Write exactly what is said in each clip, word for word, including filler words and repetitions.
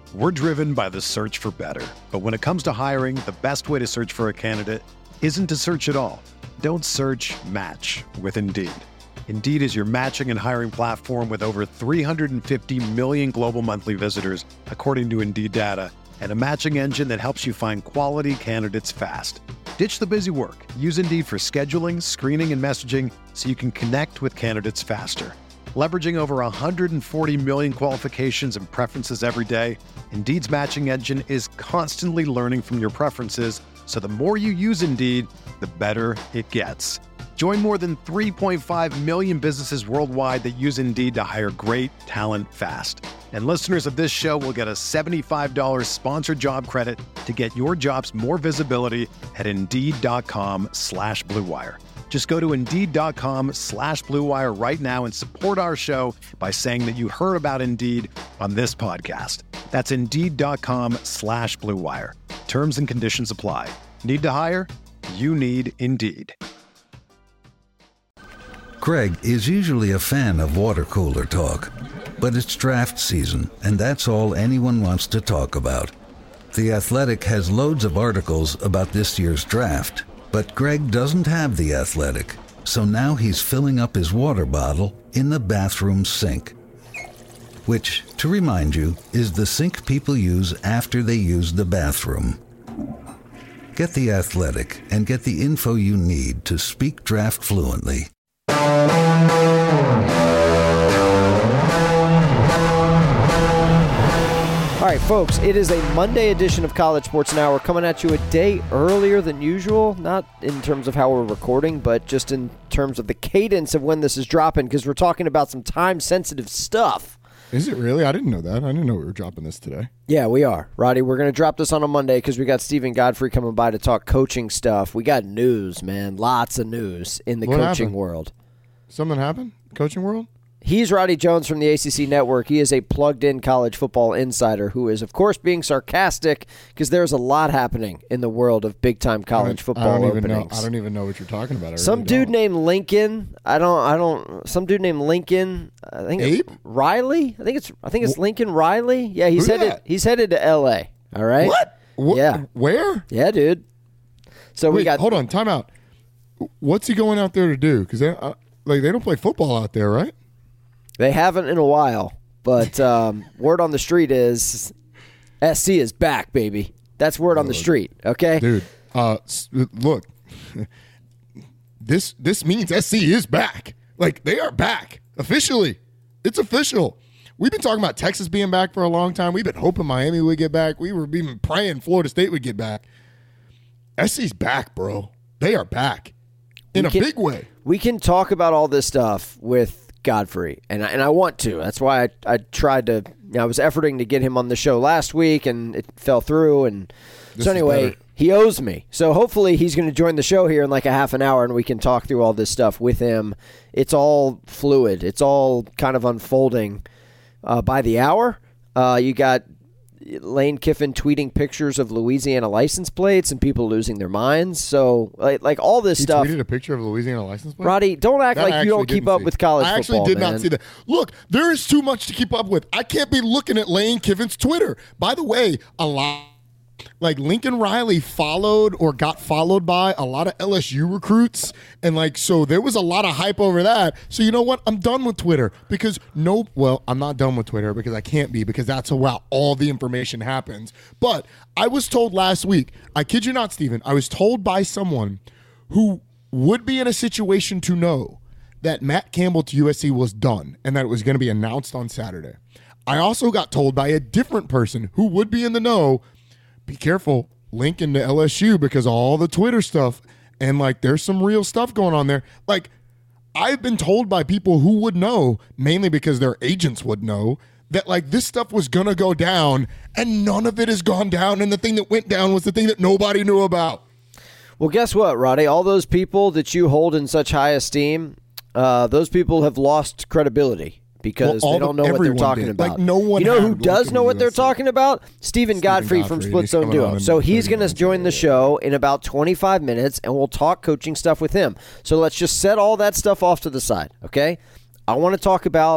We're driven by the search for better. But when it comes to hiring, the best way to search for a candidate isn't to search at all. Don't search, match with Indeed. Indeed is your matching and hiring platform with over three hundred fifty million global monthly visitors, according to Indeed data, and a matching engine that helps you find quality candidates fast. Ditch the busy work. Use Indeed for scheduling, screening, and messaging so you can connect with candidates faster. Leveraging over one hundred forty million qualifications and preferences every day, Indeed's matching engine is constantly learning from your preferences, so the more you use Indeed, the better it gets. Join more than three point five million businesses worldwide that use Indeed to hire great talent fast. And listeners of this show will get a seventy-five dollars sponsored job credit to get your jobs more visibility at Indeed.com slash Blue Wire. Just go to Indeed.com slash Blue Wire right now and support our show by saying that you heard about Indeed on this podcast. That's Indeed.com slash Blue Wire. Terms and conditions apply. Need to hire? You need Indeed. Craig is usually a fan of water cooler talk, but it's draft season, and that's all anyone wants to talk about. The Athletic has loads of articles about this year's draft, but Greg doesn't have The Athletic, so now he's filling up his water bottle in the bathroom sink. Which, to remind you, is the sink people use after they use the bathroom. Get The Athletic and get the info you need to speak draft fluently. All right, folks, it is a Monday edition of College Sports Now. We're coming at you a day earlier than usual, not in terms of how we're recording, but just in terms of the cadence of when this is dropping, because we're talking about some time-sensitive stuff. Is it really? I didn't know that. I didn't know we were dropping this today. Yeah, we are. Roddy, we're going to drop this on a Monday because we got Stephen Godfrey coming by to talk coaching stuff. We got news, man. Lots of news in the What coaching happened? world. Something happened? Coaching world? He's Roddy Jones from the A C C Network. He is a plugged-in college football insider who is, of course, being sarcastic because there's a lot happening in the world of big-time college football I don't even openings. know. I don't even know what you're talking about. I Some really dude don't. named Lincoln. I don't. I don't. Some dude named Lincoln. I think it's Abe? Riley. I think it's. I think it's Lincoln Riley. Yeah, he's Who's headed. that? He's headed to L A. All right. What? What? Yeah. Where? Yeah, dude. So Wait, we got. hold on. Time out. What's he going out there to do? Because they, uh, like, they don't play football out there, right? They haven't in a while, but um, word on the street is S C is back, baby. That's word on the street. Okay, Dude, uh, s- look, this this means S C is back. Like, they are back officially. It's official. We've been talking about Texas being back for a long time. We've been hoping Miami would get back. We were even praying Florida State would get back. S C's back, bro. They are back in We a can- big way. we can talk about all this stuff with Godfrey, and I, and I want to. That's why I, I tried to. You know, I was efforting to get him on the show last week, and it fell through. And This so is anyway, better. he owes me. So hopefully he's going to join the show here in like a half an hour, and we can talk through all this stuff with him. It's all fluid. It's all kind of unfolding uh, by the hour. Uh, you got Lane Kiffin tweeting pictures of Louisiana license plates and people losing their minds. So like, like all this He stuff. tweeted a picture of a Louisiana license plate? Roddy, don't act That I like you don't actually keep didn't up see. with college I football, actually did man. not see that. Look, there is too much to keep up with. I can't be looking at Lane Kiffin's Twitter. By the way, a lot like Lincoln Riley followed or got followed by a lot of L S U recruits. And like, so there was a lot of hype over that. So you know what? I'm done with Twitter because no, well, I'm not done with Twitter because I can't be because that's how all the information happens. But I was told last week, I kid you not, Stephen, I was told by someone who would be in a situation to know that Matt Campbell to U S C was done and that it was going to be announced on Saturday. I also got told by a different person who would be in the know, be careful, Lincoln to L S U because of all the Twitter stuff. And, like, there's some real stuff going on there. Like, I've been told by people who would know, mainly because their agents would know, that, like, this stuff was going to go down, and none of it has gone down, and the thing that went down was the thing that nobody knew about. Well, guess what, Roddy? All those people that you hold in such high esteem, uh, those people have lost credibility. Because Well, all they don't the- know what they're everyone talking did. about. Like, no one you know had who Lincoln does know what they're U S C. talking about? Stephen Godfrey, from Godfrey, Split he's Zone coming on Duo. in So he's thirty going to minutes join the later. show in about twenty-five minutes, and we'll talk coaching stuff with him. So let's just set all that stuff off to the side, okay? I want to talk about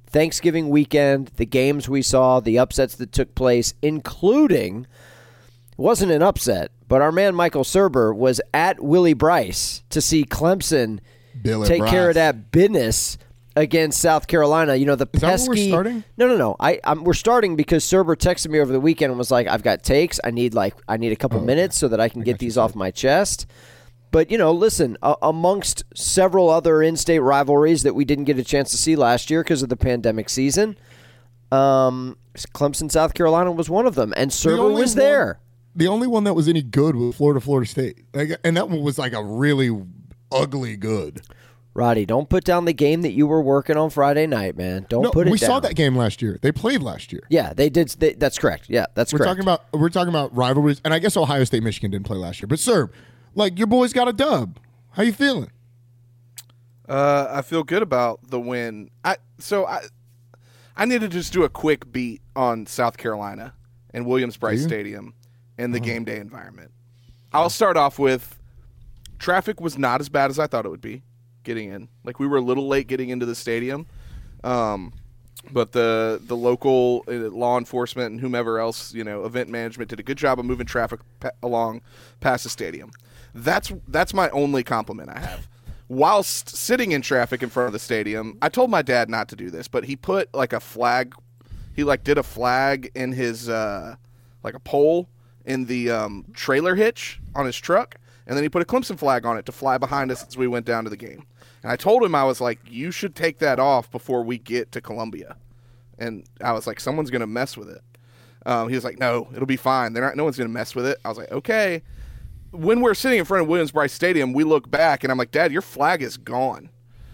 Thanksgiving weekend, the games we saw, the upsets that took place, including, it wasn't an upset, but our man Michael Serber was at Willie Bryce to see Clemson Billy take Bryce. care of that business against South Carolina. You know, the Is pesky. that where we're starting? No, no, no. I, I'm, we're starting because Serber texted me over the weekend and was like, "I've got takes. I need like I need a couple Oh, minutes okay. so that I can I get got you, these sir. off my chest." But, you know, listen, uh, amongst several other in-state rivalries that we didn't get a chance to see last year because of the pandemic season, um, Clemson, South Carolina was one of them, and Serber only was one- there. The only one that was any good was Florida, Florida State. Like, and that one was like a really ugly good. Roddy, don't put down the game that you were working on Friday night, man. Don't No, put it we down. saw that game last year. They played last year. Yeah, they did. They, that's correct. Yeah, that's We're correct. talking about we're talking about rivalries, and I guess Ohio State, Michigan didn't play last year. But sir, like your boys got a dub. How you feeling? Uh, I feel good about the win. I so I I need to just do a quick beat on South Carolina and Williams-Brice you? Stadium and the game day environment. I'll start off with traffic was not as bad as I thought it would be getting in. Like we were a little late getting into the stadium, um, but the the local uh, law enforcement and whomever else, you know, event management did a good job of moving traffic pa- along past the stadium. That's that's my only compliment I have. Whilst sitting in traffic in front of the stadium, I told my dad not to do this, but he put like a flag. He like did a flag in his uh, like a pole in the um, trailer hitch on his truck, and then he put a Clemson flag on it to fly behind us as we went down to the game. And I told him, I was like, you should take that off before we get to Columbia. And I was like, someone's gonna mess with it. Um, he was like, no, it'll be fine. They're not. No one's gonna mess with it. I was like, okay. When we're sitting in front of Williams-Brice Stadium, we look back, and I'm like, Dad, your flag is gone.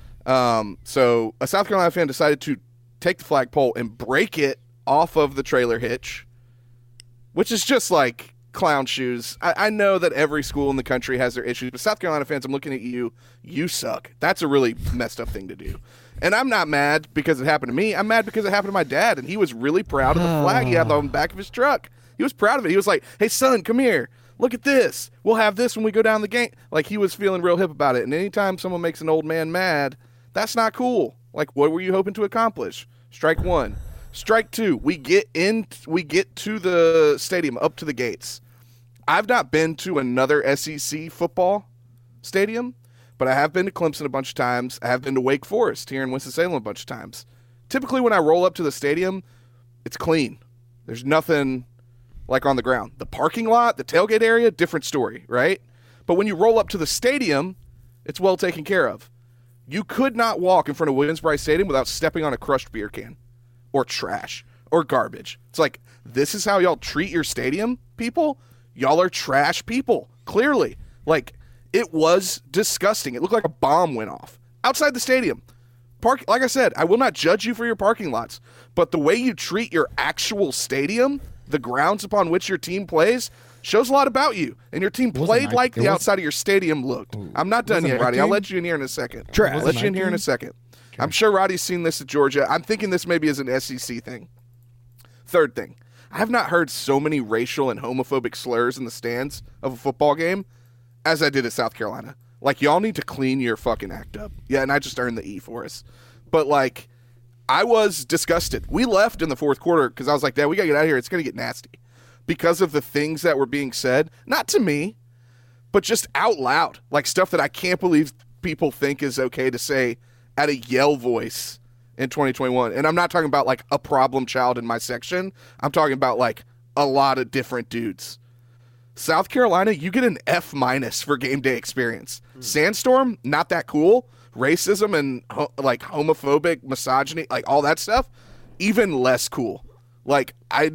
Um, so a South Carolina fan decided to take the flagpole and break it off of the trailer hitch, which is just like clown shoes. I, I know that every school in the country has their issues, but South Carolina fans, I'm looking at you. You suck. That's a really messed up thing to do. And I'm not mad because it happened to me. I'm mad because it happened to my dad, and he was really proud of the flag he had on the back of his truck. He was proud of it. He was like, hey, son, come here. Look at this. We'll have this when we go down the game. Like, he was feeling real hip about it. And anytime someone makes an old man mad, that's not cool. Like, what were you hoping to accomplish? Strike one. Strike two. We get in. We get to the stadium, up to the gates. I've not been to another S E C football stadium, but I have been to Clemson a bunch of times. I have been to Wake Forest here in Winston-Salem a bunch of times. Typically, when I roll up to the stadium, it's clean. There's nothing like on the ground. The parking lot, the tailgate area, different story, right? But when you roll up to the stadium, it's well taken care of. You could not walk in front of Williams-Brice Stadium without stepping on a crushed beer can or trash or garbage. It's like, this is how y'all treat your stadium, people? Y'all are trash people, clearly. Like, it was disgusting. It looked like a bomb went off outside the stadium. Park, like I said, I will not judge you for your parking lots, but the way you treat your actual stadium, the grounds upon which your team plays, shows a lot about you. And your team wasn't played nice. like It the was- outside of your stadium looked. Ooh. I'm not done Wasn't yet, that Roddy. I'll game? let you in here in a second. Trash. I'll Wasn't let you in that here in a game? second. I'm sure Roddy's seen this at Georgia. I'm thinking this maybe is an S E C thing. Third thing, I have not heard so many racial and homophobic slurs in the stands of a football game as I did at South Carolina. Like, y'all need to clean your fucking act up. Yeah, and I just earned the E for us. But, like, I was disgusted. We left in the fourth quarter because I was like, Dad, we got to get out of here. It's going to get nasty. Because of the things that were being said, not to me, but just out loud. Like, stuff that I can't believe people think is okay to say at a yell voice in twenty twenty-one. And I'm not talking about, like, a problem child in my section. I'm talking about, like, a lot of different dudes. South Carolina, you get an F minus for game day experience. Mm. Sandstorm, not that cool. Racism and ho- like homophobic, misogyny, like all that stuff, even less cool. Like I,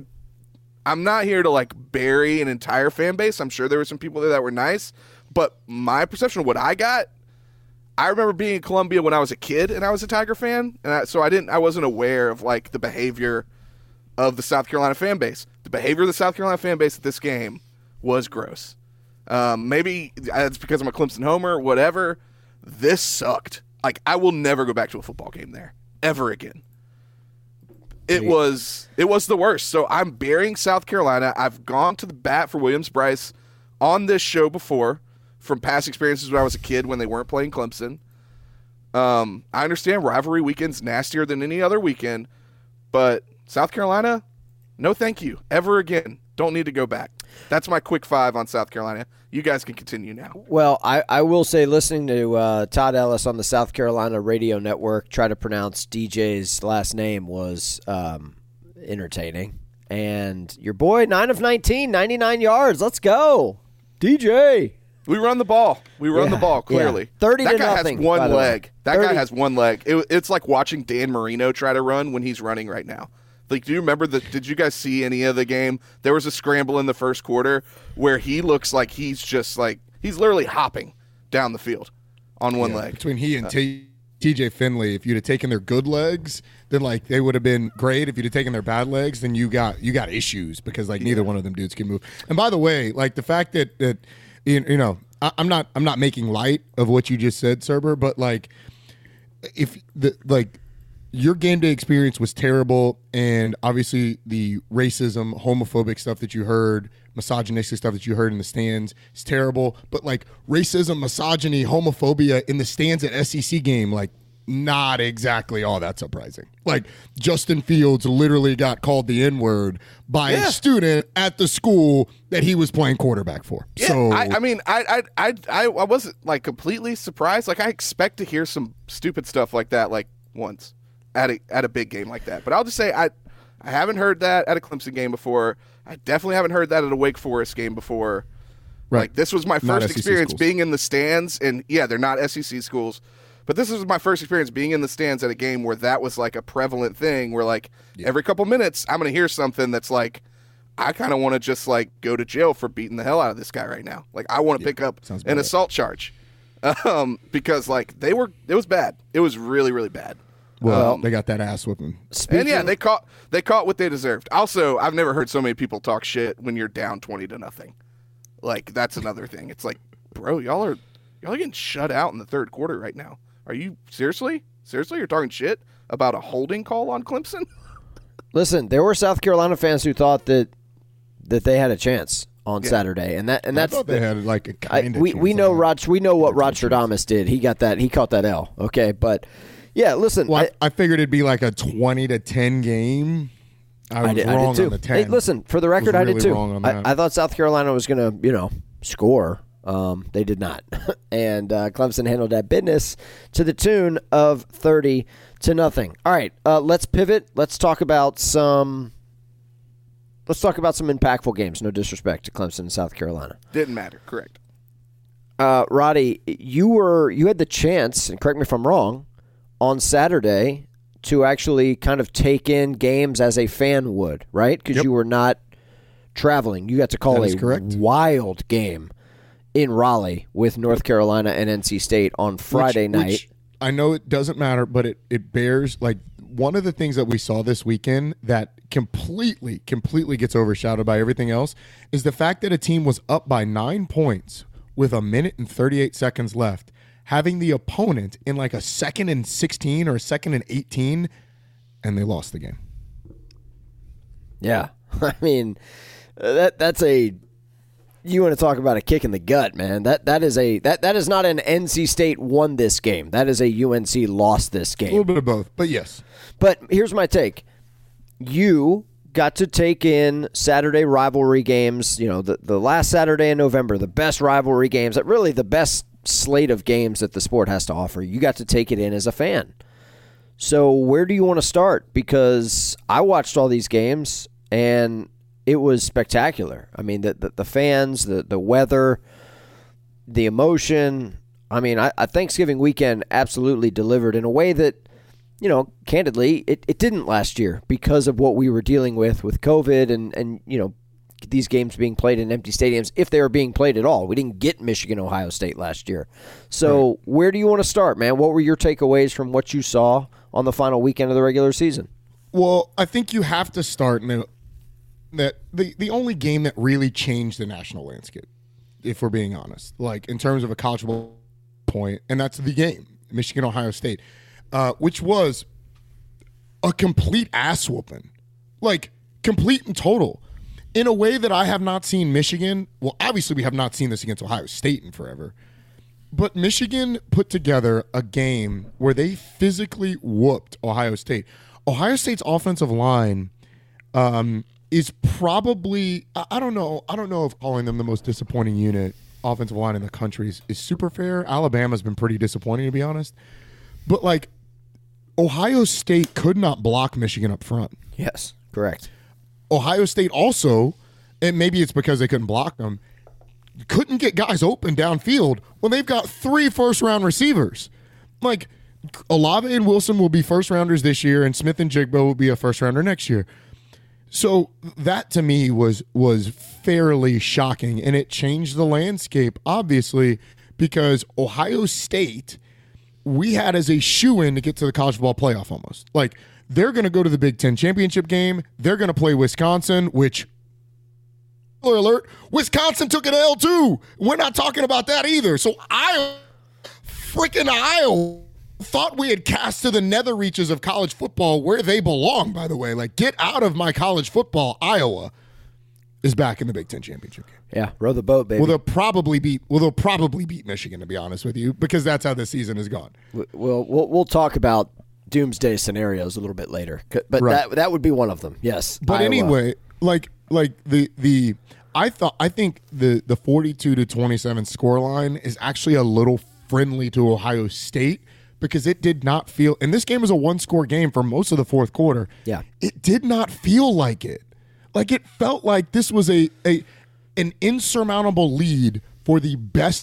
I'm not here to like bury an entire fan base. I'm sure there were some people there that were nice, but my perception of what I got, I remember being in Columbia when I was a kid and I was a Tiger fan, and I, so I didn't, I wasn't aware of like the behavior of the South Carolina fan base. The behavior of the South Carolina fan base at this game was gross. Um, maybe it's because I'm a Clemson homer, whatever. This sucked. Like, I will never go back to a football game there ever again. It was it was the worst. So I'm burying South Carolina. I've gone to the bat for Williams-Brice on this show before from past experiences when I was a kid when they weren't playing Clemson. Um, I understand rivalry weekend's nastier than any other weekend, but South Carolina, no thank you. Ever again. Don't need to go back. That's my quick five on South Carolina. You guys can continue now. Well, I, I will say listening to uh, Todd Ellis on the South Carolina radio network try to pronounce D J's last name was um, entertaining. And your boy, nine of nineteen, ninety-nine yards. Let's go. D J. We run the ball. We run Yeah, the ball, clearly. yeah. thirty that to guy nothing, has one by the way. leg. That thirty guy has one leg. It, it's like watching Dan Marino try to run when he's running right now. Like, do you remember the? Did you guys see any of the game? There was a scramble in the first quarter where he looks like he's just like he's literally hopping down the field on one Yeah, leg. Between he and T J Finley, if you'd have taken their good legs, then like they would have been great. If you'd have taken their bad legs, then you got you got issues because like neither one of them dudes can move. And by the way, like the fact that that you you know I, I'm not I'm not making light of what you just said, Cerber, but like if the like. Your game day experience was terrible, and obviously the racism, homophobic stuff that you heard, misogynistic stuff that you heard in the stands is terrible. But like racism, misogyny, homophobia in the stands at S E C game, like not exactly all that surprising. Like Justin Fields literally got called the N-word by Yeah. a student at the school that he was playing quarterback for. Yeah, so I, I mean, I, I, I, I I wasn't like completely surprised. Like I expect to hear some stupid stuff like that, like once. At a at a big game like that, but I'll just say I I haven't heard that at a Clemson game before. I definitely haven't heard that at a Wake Forest game before. Right. Like this was my Not first S E C experience schools. being in the stands, and yeah, they're not S E C schools, but this was my first experience being in the stands at a game where that was like a prevalent thing. Where like every couple minutes I'm gonna hear something that's like, I kind of want to just like go to jail for beating the hell out of this guy right now. Like I want to pick up sounds an bad. assault charge, um, because like they were it was bad. It was really really bad. well, Um, they got that ass whipping. and yeah, they caught they caught what they deserved. Also, I've never heard so many people talk shit when you're down twenty to nothing. Like that's another thing. It's like, bro, y'all are y'all are getting shut out in the third quarter right now. Are you seriously? Seriously, you're talking shit about a holding call on Clemson? Listen, there were South Carolina fans who thought that that they had a chance on Yeah. Saturday, and that and I that's thought they had like a I, kind of we we know Rod we know what Rostradamus did. He got that he caught that L. Okay, but yeah, listen, Well, I, I, I figured it'd be like a twenty to ten game. I was I did, wrong I did too. on the ten. Hey, listen, for the record, Was I did really too. wrong on I, that. I thought South Carolina was going to, you know, score. Um, they did not, and uh, Clemson handled that business to the tune of thirty to nothing. All right, uh, let's pivot. Let's talk about some. Let's talk about some impactful games. No disrespect to Clemson and South Carolina. Didn't matter. Correct. Uh, Roddy, you were you had the chance, and correct me if I'm wrong, on Saturday to actually kind of take in games as a fan would, right? Because Yep. you were not traveling. You got to call That a is correct. wild game in Raleigh with North Carolina and N C State on Friday Which- night. which I know it doesn't matter, but it, it bears like one of the things that we saw this weekend that completely, completely gets overshadowed by everything else is the fact that a team was up by nine points with a minute and thirty-eight seconds left, having the opponent in like a second and sixteen or a second and eighteen, and they lost the game. Yeah, I mean uh, that that's a. You want to talk about a kick in the gut, man? That that is a that that is not an N C State won this game. That is a U N C lost this A little game. bit of both, but yes. But here's my take: you got to take in Saturday rivalry games. You know, the the last Saturday in November, the best rivalry games. That really the best slate of games that the sport has to offer. You got to take it in as a fan. So where do you want to start? Because I watched all these games and it was spectacular. I mean, the the, the fans, the, the weather, the emotion. I mean, I, I Thanksgiving weekend absolutely delivered in a way that, you know, candidly, it, it didn't last year because of what we were dealing with with COVID and, and, you know, these games being played in empty stadiums, if they were being played at all. We didn't get Michigan, Ohio State last year. So right. Where do you want to start, man? What were your takeaways from what you saw on the final weekend of the regular season? Well, I think you have to start in a, that the, the only game that really changed the national landscape, if we're being honest, like in terms of a college football point, and that's the game, Michigan, Ohio State, uh, which was a complete ass whooping, like complete and total, in a way that I have not seen Michigan. Well, obviously we have not seen this against Ohio State in forever. but Michigan put together a game where they physically whooped Ohio State. Ohio State's offensive line um, is probably I I don't know I don't know if calling them the most disappointing unit offensive line in the country is, is super fair. Alabama's been pretty disappointing, to be honest. But like Ohio State could not block Michigan up front. Yes, correct. Ohio State also, and maybe it's because they couldn't block them, couldn't get guys open downfield when they've got three first-round receivers. Like, Olave and Wilson will be first-rounders this year, and Smith and Jigbo will be a first-rounder next year. So that, to me, was was fairly shocking, and it changed the landscape, obviously, because Ohio State, we had as a shoo-in to get to the college football playoff almost. Like, they're going to go to the Big Ten championship game. They're going to play Wisconsin, which, spoiler alert, Wisconsin took an L too. We're not talking about that either. So I, freaking Iowa, thought we had cast to the nether reaches of college football where they belong, by the way. Like, get out of my college football. Iowa is back in the Big Ten championship game. Yeah, row the boat, baby. Well, they'll probably beat. Well, they'll probably beat Michigan, to be honest with you, because that's how this season has gone. We'll we'll, we'll talk about doomsday scenarios a little bit later, but Right. that that would be one of them. Yes, But Iowa. anyway, like like the the I thought I think the the forty-two to twenty-seven scoreline is actually a little friendly to Ohio State because it did not feel, and this game was a one-score game for most of the fourth quarter. Yeah. It did not feel like it. Like, it felt like this was a a an insurmountable lead for the best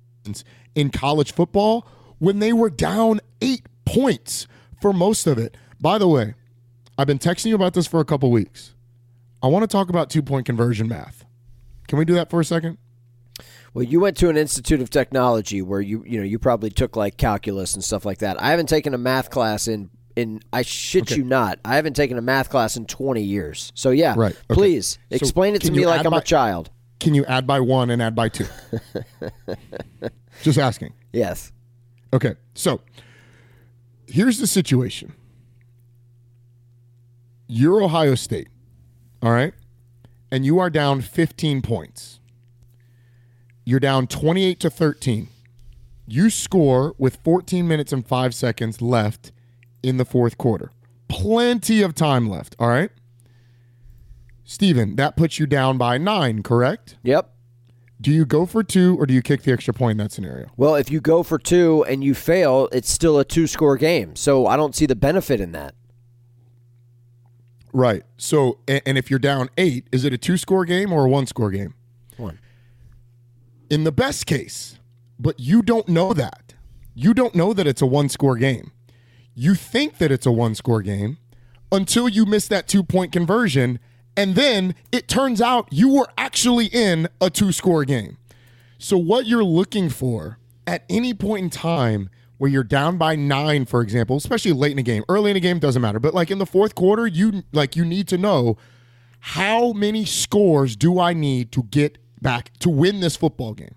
in college football when they were down eight points for most of it. By the way, I've been texting you about this for a couple weeks. I want to talk about two-point conversion math. Can we do that for a second? Well, you went to an Institute of Technology where you you know you probably took like calculus and stuff like that. I haven't taken a math class in in I shit Okay. you not. I haven't taken a math class in twenty years. So yeah, Right. Okay. please So explain it to can me you like add I'm my- a child. Can you add by one and add by two? Just asking. Yes. Okay, so here's the situation. You're Ohio State, all right? And you are down fifteen points. You're down twenty-eight to thirteen. You score with fourteen minutes and five seconds left in the fourth quarter. Plenty of time left, all right? Steven, that puts you down by nine, correct? Yep. Do you go for two or do you kick the extra point in that scenario? Well, if you go for two and you fail, it's still a two-score game. So I don't see the benefit in that. Right. So, and, and if you're down eight, is it a two-score game or a one-score game? One. In the best case, but you don't know that. You don't know that it's a one-score game. You think that it's a one-score game until you miss that two-point conversion, and then it turns out you were actually in a two-score game. So what you're looking for at any point in time where you're down by nine, for example, especially late in a game, early in a game doesn't matter, but like in the fourth quarter, you like you need to know how many scores do I need to get back to win this football game.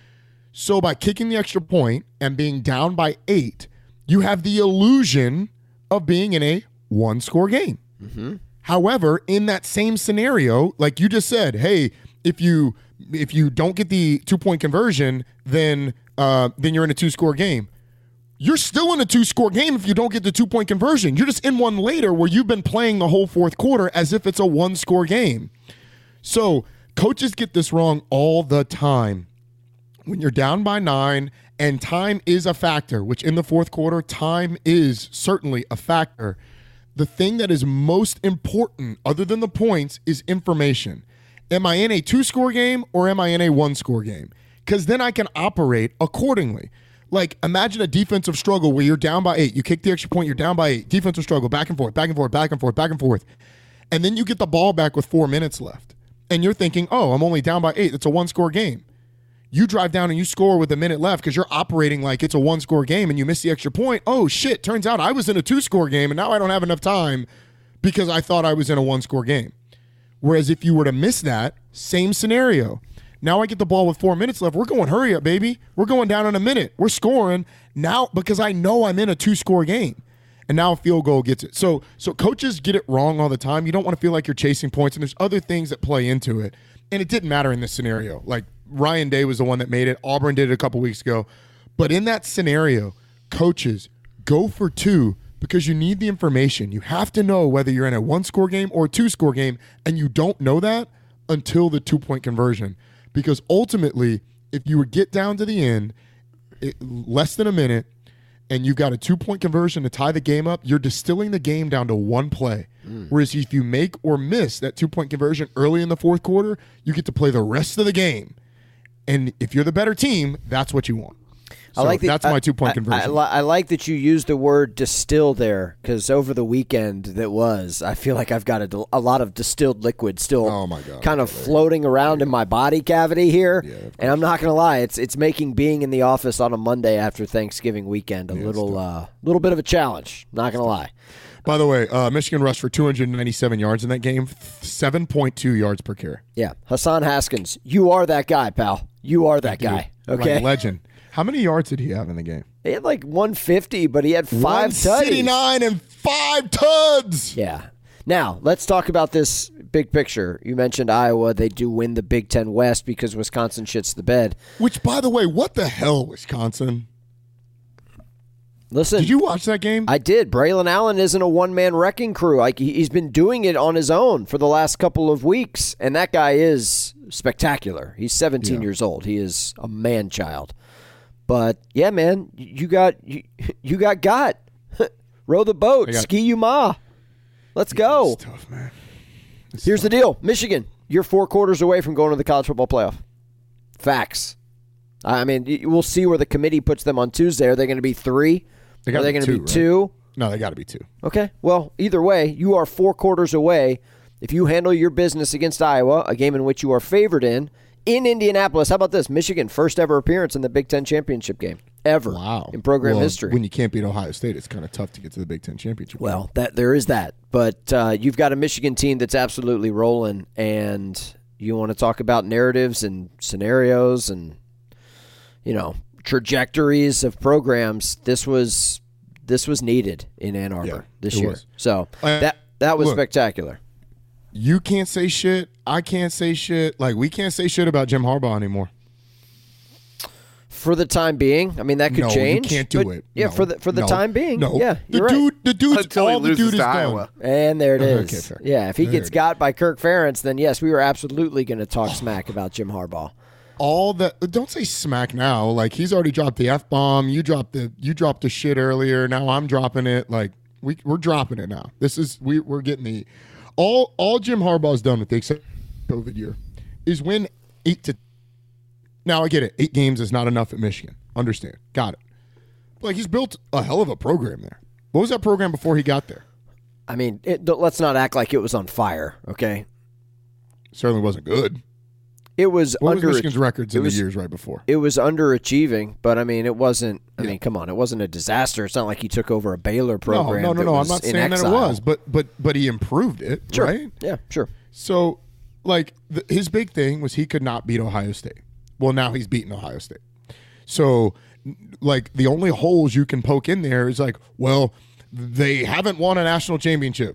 So by kicking the extra point and being down by eight, you have the illusion of being in a one-score game. Mm-hmm. However, in that same scenario, like you just said, hey, if you if you don't get the two-point conversion, then uh, then you're in a two-score game. You're still in a two-score game if you don't get the two-point conversion. You're just in one later where you've been playing the whole fourth quarter as if it's a one-score game. So coaches get this wrong all the time. When you're down by nine and time is a factor, which in the fourth quarter, time is certainly a factor. The thing that is most important, other than the points, is information. Am I in a two-score game or am I in a one-score game? Because then I can operate accordingly. Like, imagine a defensive struggle where you're down by eight. You kick the extra point, you're down by eight. Defensive struggle, back and forth, back and forth, back and forth, back and forth. And then you get the ball back with four minutes left. And you're thinking, oh, I'm only down by eight. It's a one-score game. You drive down and you score with a minute left because you're operating like it's a one-score game and you miss the extra point. Oh, shit, turns out I was in a two-score game and now I don't have enough time because I thought I was in a one-score game. Whereas if you were to miss that, same scenario. Now I get the ball with four minutes left. We're going hurry up, baby. We're going down in a minute. We're scoring now because I know I'm in a two-score game. And now a field goal gets it. So so coaches get it wrong all the time. You don't want to feel like you're chasing points, and there's other things that play into it. And it didn't matter in this scenario. Like, Ryan Day was the one that made it. Auburn did it a couple weeks ago. But in that scenario, coaches, go for two because you need the information. You have to know whether you're in a one-score game or a two-score game, and you don't know that until the two-point conversion. Because ultimately, if you would get down to the end, it, less than a minute, and you've got a two-point conversion to tie the game up, you're distilling the game down to one play. Mm. Whereas if you make or miss that two-point conversion early in the fourth quarter, you get to play the rest of the game. And if you're the better team, that's what you want. So I like the, that's my two-point I, conversion. I, I, I like that you used the word distill there, because over the weekend that was, I feel like I've got a, a lot of distilled liquid still oh my God, kind of floating around in my body cavity here. Yeah, and I'm not going to lie, it's it's making being in the office on a Monday after Thanksgiving weekend a yeah, little uh, little bit of a challenge. Not going to lie. By the way, uh, Michigan rushed for two hundred ninety-seven yards in that game, seven point two yards per carry. Yeah, Hassan Haskins, you are that guy, pal. You are that Dude, guy. Okay, like legend. How many yards did he have in the game? He had like one fifty, but he had five one sixty-nine tutties. and five tuds. Yeah. Now, let's talk about this big picture. You mentioned Iowa. They do win the Big Ten West because Wisconsin shits the bed. Which, by the way, what the hell, Wisconsin? Listen. Did you watch that game? I did. Braylon Allen isn't a one-man wrecking crew. Like He's been doing it on his own for the last couple of weeks, and that guy is spectacular. He's seventeen yeah. years old. He is a man-child. But yeah, man, you got you, you got got row the boat, got, ski you ma. Let's yeah, go. It's tough, man. It's Here's tough. the deal, Michigan. You're four quarters away from going to the college football playoff. Facts. I mean, we'll see where the committee puts them on Tuesday. Are they going to be three? They Are they going to be right? two? No, they got to be two. Okay. Well, either way, you are four quarters away. If you handle your business against Iowa, a game in which you are favored in. In Indianapolis, how about this? Michigan, first ever appearance in the Big Ten championship game ever wow. in program well, history. When you can't beat Ohio State, it's kind of tough to get to the Big Ten championship well, game. that there is that. But uh, you've got a Michigan team that's absolutely rolling, and you want to talk about narratives and scenarios and, you know, trajectories of programs. This was this was needed in Ann Arbor yeah, this it year. Was. So uh, that that was look, spectacular. You can't say shit. I can't say shit. Like, we can't say shit about Jim Harbaugh anymore. For the time being, I mean that could no, change. You can't do but it. Yeah, no, for the for the no, time being. No. Yeah, the you're dude, right. the dude's Until all he the dude loses is to done. Iowa. And there it Okay, is. fair. Yeah, if he There gets it got by Kirk Ferentz, then yes, we were absolutely going to talk smack about Jim Harbaugh. All that. Don't say smack now. Like, he's already dropped the F bomb. You dropped the you dropped the shit earlier. Now I'm dropping it. Like, we we're dropping it now. This is we we're getting the all all Jim Harbaugh's done with the exception of COVID year is win eight to. Now I get it. Eight games is not enough at Michigan. Understand? Got it. Like, he's built a hell of a program there. What was that program before he got there? I mean, it, let's not act like it was on fire, okay? Certainly wasn't good. It was what under was Michigan's records in was, the years right before? It was underachieving, but I mean, it wasn't. I yeah. mean, come on, it wasn't a disaster. It's not like he took over a Baylor program. No, no, no, no. I'm not saying that it was, but but but he improved it, sure. right? Yeah, sure. So, like, the, his big thing was he could not beat Ohio State. Well, now he's beaten Ohio State. So, like, the only holes you can poke in there is like, well, they haven't won a national championship.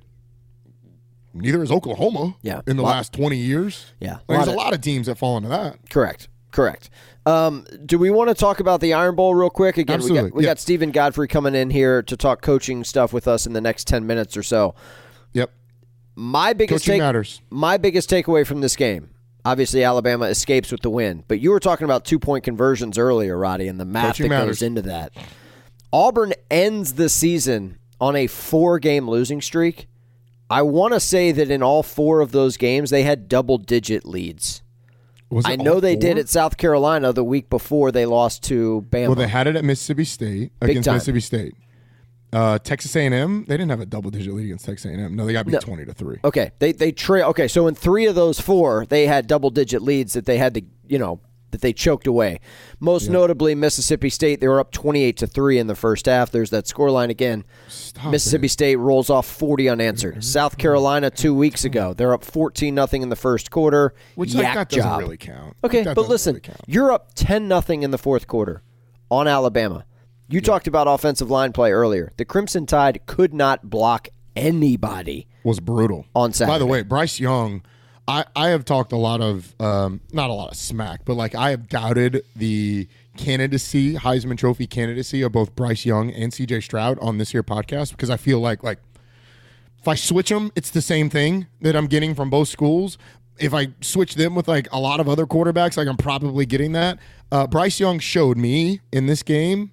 Neither has Oklahoma yeah. in the lot, last twenty years. Yeah. Like, there's of, a lot of teams that fall into that. Correct. Correct. Um, do we want to talk about the Iron Bowl real quick? Again, Absolutely. we got, we yeah. got Stephen Godfrey coming in here to talk coaching stuff with us in the next ten minutes or so. Yep. My biggest Coaching take, matters. My biggest takeaway from this game, obviously Alabama escapes with the win, but you were talking about two-point conversions earlier, Roddy, and the math Coaching that matters. goes into that. Auburn ends the season on a four-game losing streak. I want to say that in all four of those games, they had double-digit leads. Was it I know all they four? did at South Carolina the week before they lost to Bama. Well, they had it at Mississippi State Big against time. Mississippi State. Uh, Texas A and M, they didn't have a double-digit lead against Texas A and M. No, they got beat No. twenty to three. Okay, they they trail. Okay, so in three of those four, they had double-digit leads that they had to, you know, that they choked away. Most Yeah. notably, Mississippi State, they were up twenty-eight to three in the first half. There's that scoreline again. Stop Mississippi it. State rolls off forty unanswered. South Carolina two weeks ago, they're up fourteen nothing in the first quarter. Which Yak like, that doesn't job. really count. Okay, That but doesn't listen, really count. you're up ten nothing in the fourth quarter on Alabama. You talked about offensive line play earlier. The Crimson Tide could not block anybody. Was brutal On Saturday. By the way, Bryce Young, I, I have talked a lot of, um, not a lot of smack, but like I have doubted the candidacy, Heisman Trophy candidacy of both Bryce Young and C J Stroud on this here podcast because I feel like like if I switch them, it's the same thing that I'm getting from both schools. If I switch them with like a lot of other quarterbacks, like I'm probably getting that. Uh, Bryce Young showed me in this game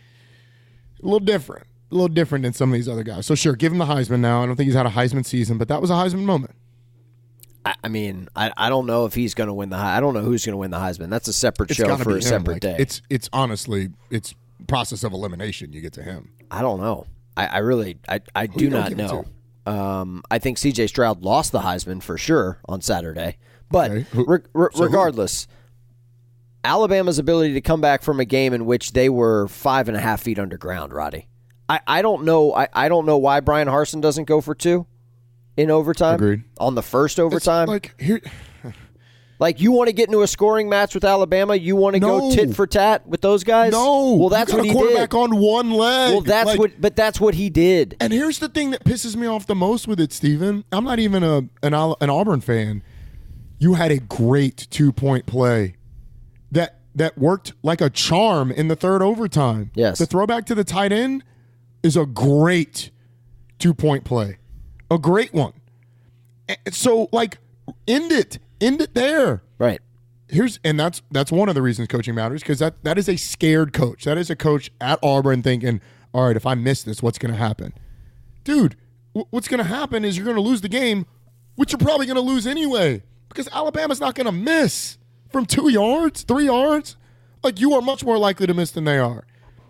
a little different, a little different than some of these other guys. So sure, give him the Heisman now. I don't think he's had a Heisman season, but that was a Heisman moment. I, I mean, I, I don't know if he's going to win the. I don't know who's going to win the Heisman. That's a separate It's show gotta for be a him. separate Like, day. It's it's honestly it's process of elimination. You get to him. I don't know. I, I really, I, I do you gonna not give it know. Um, I think C J Stroud lost the Heisman for sure on Saturday. But Okay. Who- re- re- so who? regardless, Alabama's ability to come back from a game in which they were five and a half feet underground, Roddy. I, I don't know. I, I don't know why Brian Harsin doesn't go for two in overtime. Agreed. On the first It's overtime. like here, Like, you want to get into a scoring match with Alabama? You want to No. go tit for tat with those guys? no. Well, that's you got what a he quarterback did. on one leg. Well, that's Like, what. But that's what he did. And here's the thing that pisses me off the most with it, Steven. I'm not even a an, Al- an Auburn fan. You had a great two point play that that worked like a charm in the third overtime. Yes. The throwback to the tight end is a great two point play, a great one. And so, like, end it, end it there. Right. Here's and that's that's one of the reasons coaching matters because that that is a scared coach. That is a coach at Auburn thinking, all right, if I miss this, what's going to happen, dude? W- what's going to happen is you're going to lose the game, which you're probably going to lose anyway because Alabama's not going to miss from two yards, three yards. Like you are much more likely to miss than they are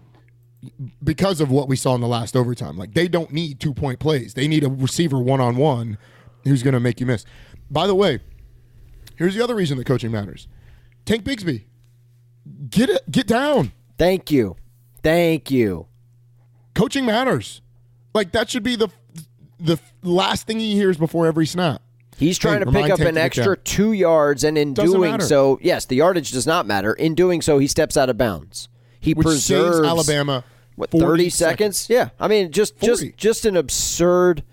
because of what we saw in the last overtime. Like they don't need two point plays; they need a receiver one on one who's going to make you miss. By the way. Here's the other reason that coaching matters. Tank Bigsby, get it, get down. Thank you. Thank you. Coaching matters. Like that should be the the last thing he hears before every snap. He's trying Hey, to pick remind up Tank an to get extra down. two yards, and in Doesn't doing matter. so, yes, the yardage does not matter. In doing so, he steps out of bounds. He Which preserves saves Alabama what forty thirty seconds? Yeah, I mean, just just forty. just an absurd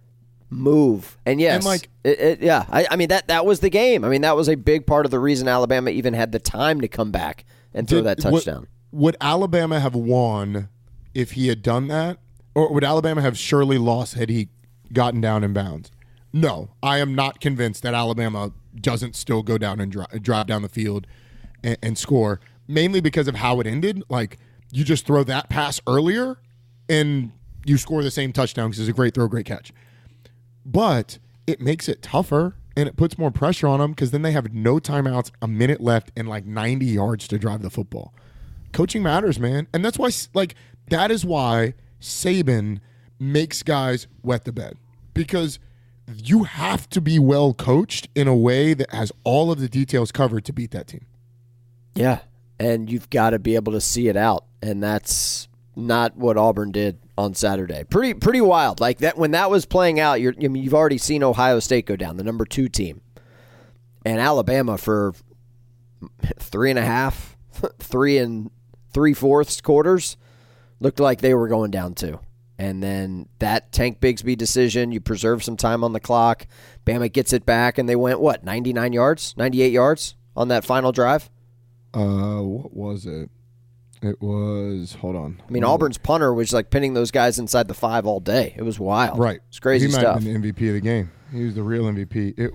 move. And yes, And, like- it, it, yeah, I, I mean that that was the game. I mean that was a big part of the reason Alabama even had the time to come back and throw Did- that touchdown. Would, would Alabama have won if he had done that, or would Alabama have surely lost had he gotten down in bounds? No, I am not convinced that Alabama doesn't still go down and drive, drive down the field and, and score, mainly because of how it ended. Like, you just throw that pass earlier and you score the same touchdown because it's a great throw, great catch. But it makes it tougher and it puts more pressure on them because then they have no timeouts, a minute left, and like ninety yards to drive the football. Coaching matters, man. And that's why, like, that is why Saban makes guys wet the bed because you have to be well coached in a way that has all of the details covered to beat that team. Yeah, and you've got to be able to see it out, and that's not what Auburn did on Saturday. Pretty pretty wild. Like that when that was playing out, you're, I mean, you've already seen Ohio State go down, the number two team, and Alabama for three and a half, three and three fourths quarters looked like they were going down too. And then that Tank Bigsby decision, you preserve some time on the clock. Bama gets it back, and they went, what, ninety-nine yards, ninety-eight yards on that final drive? Uh, what was it? It was, hold on. I mean, Auburn's punter was like pinning those guys inside the five all day. It was wild. Right. It's crazy he might stuff. have been the M V P of the game. He was the real M V P. It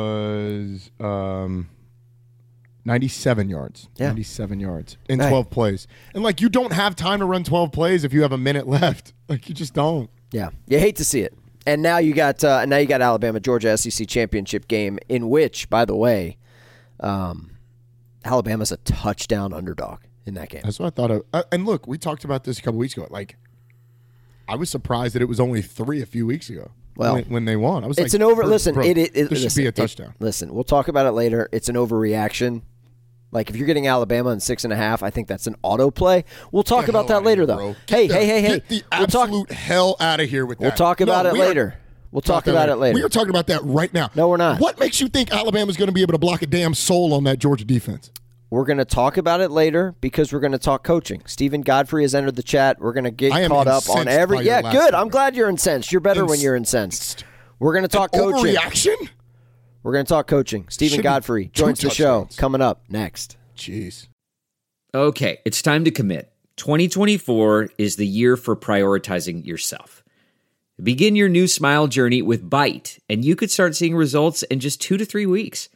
was um, ninety-seven yards. Yeah. ninety-seven yards in Right. twelve plays. And, like, you don't have time to run twelve plays if you have a minute left. Like, you just don't. Yeah, you hate to see it. And now you got uh, now you got Alabama Georgia S E C championship game in which, by the way, um, Alabama's a touchdown underdog in that game. That's what I thought of. Uh, and, look, we talked about this a couple weeks ago. Like, I was surprised that it was only three a few weeks ago Well, when, when they won. I was It's like, an over. bro, Listen, bro, it, it, it this listen, should be a it- touchdown. listen, we'll talk about it later. It's an overreaction. Like if you're getting Alabama in six and a half, I think that's an auto play. We'll talk Get the about hell that outta later, here, though. bro. Hey, Get hey, the- hey, hey. Get the We'll talk. absolute hell out of here with that. We'll talk about No, it we are- later. We'll talk that about it later. We are talking about that right now. No, we're not. What makes you think Alabama's going to be able to block a damn soul on that Georgia defense? We're going to talk about it later because we're going to talk coaching. Stephen Godfrey has entered the chat. We're going to get I am caught up on incensed every. by your Yeah, last good. I'm comment. glad you're incensed. You're better when Inc- you're incensed. We're going to talk An coaching. Overreaction? We're going to talk coaching. Stephen Godfrey joins the show coming up next. Jeez. Okay, it's time to commit. twenty twenty-four is the year for prioritizing yourself. Begin your new smile journey with Byte, and you could start seeing results in just two to three weeks.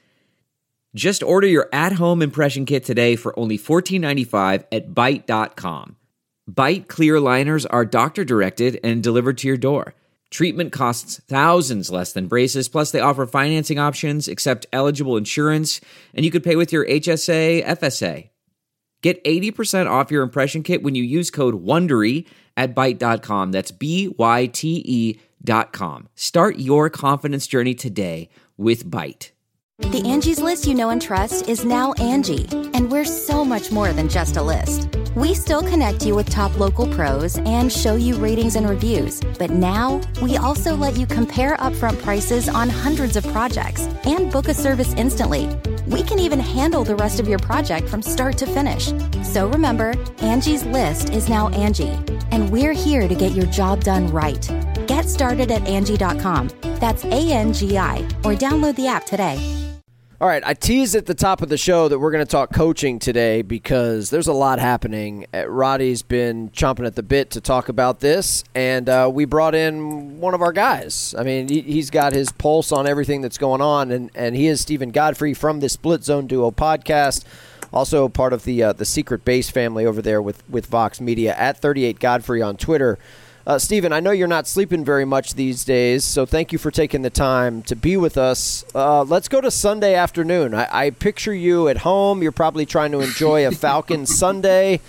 Just order your at-home impression kit today for only fourteen ninety-five at byte dot com. Byte clear liners are doctor-directed and delivered to your door. Treatment costs thousands less than braces, plus they offer financing options, accept eligible insurance, and you could pay with your H S A, F S A. Get eighty percent off your impression kit when you use code WONDERY at byte dot com. That's B Y T E dot com. Start your confidence journey today with Byte. The Angie's List you know and trust is now Angie, and we're so much more than just a list. We still connect you with top local pros and show you ratings and reviews, but now we also let you compare upfront prices on hundreds of projects and book a service instantly. We can even handle the rest of your project from start to finish. So remember, Angie's List is now Angie, and we're here to get your job done right. Get started at Angie dot com. That's A N G I, or download the app today. All right, I teased at the top of the show that we're going to talk coaching today because there's a lot happening. Roddy's been chomping at the bit to talk about this, and uh, we brought in one of our guys. I mean, he, he's got his pulse on everything that's going on, and, and he is Stephen Godfrey from the Split Zone Duo podcast, also part of the uh, the Secret Base family over there with, with Vox Media, at thirty-eight Godfrey on Twitter. Uh, Stephen, I know you're not sleeping very much these days, so thank you for taking the time to be with us. Uh, let's go to Sunday afternoon. I, I picture you at home. You're probably trying to enjoy a Falcons Sunday,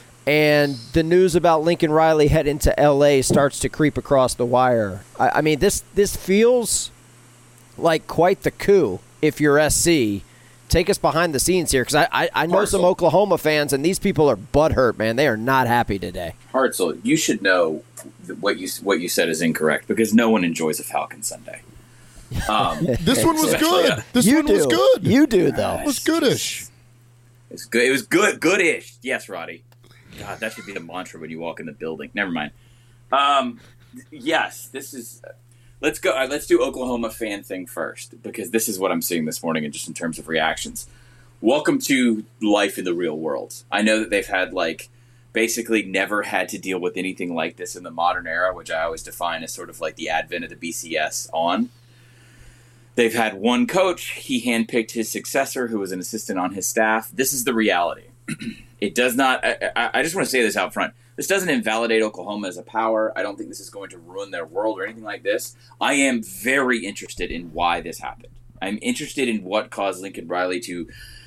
and the news about Lincoln Riley heading to L A starts to creep across the wire. I, I mean, this this feels like quite the coup if you're S C. Take us behind the scenes here, because I, I, I know Hartzell. some Oklahoma fans, and these people are butthurt, man. They are not happy today. Hartzell, you should know what you what you said is incorrect, because no one enjoys a Falcon Sunday. Um, this one was good. Uh, this you one do. was good. You do, though. It was goodish. It's good. It was good. Goodish. Yes, Roddy. God, that should be the mantra when you walk in the building. Never mind. Um, yes, this is. Let's go. Uh, let's do Oklahoma fan thing first, because this is what I'm seeing this morning, and just in terms of reactions. Welcome to life in the real world. I know that they've had like basically never had to deal with anything like this in the modern era, which I always define as sort of like the advent of the B C S on. They've had one coach. He handpicked his successor, who was an assistant on his staff. This is the reality. It does not. I, I, I just want to say this out front. This doesn't invalidate Oklahoma as a power. I don't think this is going to ruin their world or anything like this. I am very interested in why this happened. I'm interested in what caused Lincoln Riley to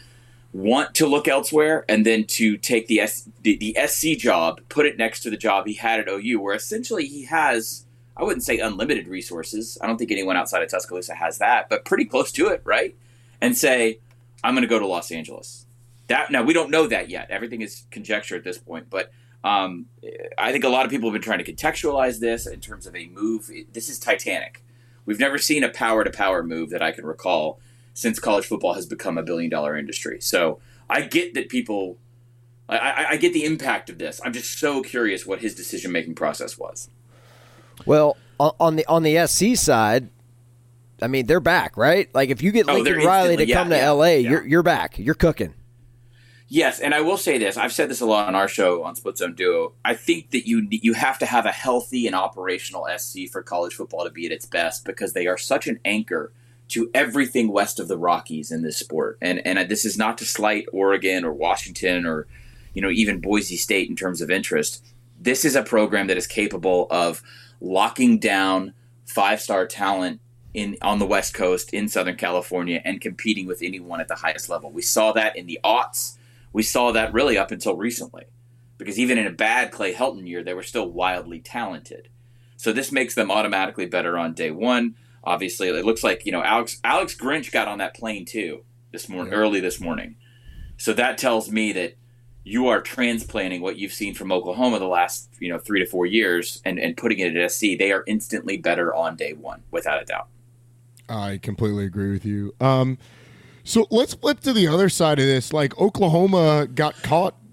want to look elsewhere, and then to take the, S, the the S C job, put it next to the job he had at O U, where essentially he has, I wouldn't say unlimited resources. I don't think anyone outside of Tuscaloosa has that, but pretty close to it, right? And say, I'm going to go to Los Angeles. That now, we don't know that yet. Everything is conjecture at this point, but um, I think a lot of people have been trying to contextualize this in terms of a move. This is Titanic. We've never seen a power-to-power move that I can recall since college football has become a billion-dollar industry. So I get that people I, – I, I get the impact of this. I'm just so curious what his decision-making process was. Well, on the on the S C side, I mean, they're back, right? Like, if you get Oh, Lincoln they're Riley to instantly- come yeah, to yeah, L A, yeah. you're you're back. You're cooking. Yes, and I will say this. I've said this a lot on our show on Split Zone Duo. I think that you you have to have a healthy and operational S C for college football to be at its best, because they are such an anchor to everything west of the Rockies in this sport. And and this is not to slight Oregon or Washington or, you know, even Boise State in terms of interest. This is a program that is capable of locking down five-star talent in on the West Coast, in Southern California, and competing with anyone at the highest level. We saw that in the aughts. We saw that really up until recently, because even in a bad Clay Helton year, they were still wildly talented. So this makes them automatically better on day one. Obviously, it looks like, you know, Alex Alex Grinch got on that plane too this morning, yeah. early this morning. So that tells me that you are transplanting what you've seen from Oklahoma the last, you know, three to four years and, and putting it at S C. They are instantly better on day one, without a doubt. I completely agree with you. Um, so let's flip to the other side of this. Like, Oklahoma got caught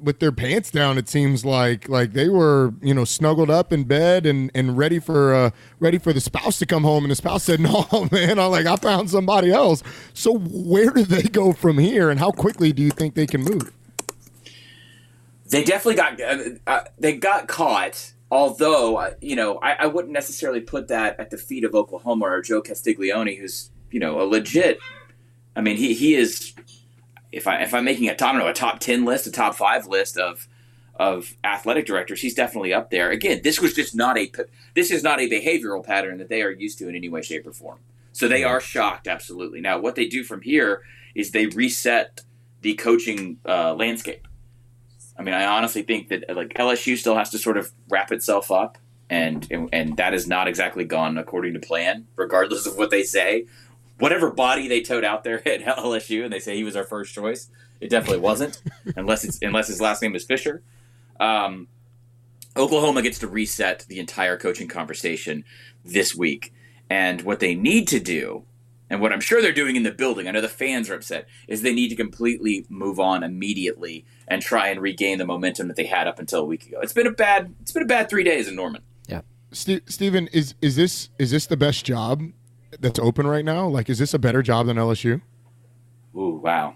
with their pants down. It seems like like they were, you know, snuggled up in bed and, and ready for uh, ready for the spouse to come home. And the spouse said, "No, man, I'm like I found somebody else." So where do they go from here, and how quickly do you think they can move? They definitely got uh, uh, they got caught. Although, uh, you know, I, I wouldn't necessarily put that at the feet of Oklahoma or Joe Castiglione, who's, you know, a legit. I mean, he he is. If I if I'm making a top I don't know a top ten list, a top five list of of athletic directors, he's definitely up there. Again, this was just not a this is not a behavioral pattern that they are used to in any way, shape, or form. So they are shocked, absolutely. Now, what they do from here is they reset the coaching uh, landscape. I mean, I honestly think that like L S U still has to sort of wrap itself up, and and, and that has not exactly gone according to plan, regardless of what they say. Whatever body they towed out there at L S U and they say he was our first choice, it definitely wasn't, unless it's unless his last name is Fisher. Um, Oklahoma gets to reset the entire coaching conversation this week. And what they need to do, and what I'm sure they're doing in the building, I know the fans are upset, is they need to completely move on immediately and try and regain the momentum that they had up until a week ago. It's been a bad it's been a bad three days in Norman. Yeah. St- Stephen, is is this is this the best job that's open right now? Like, is this a better job than L S U? Ooh, wow.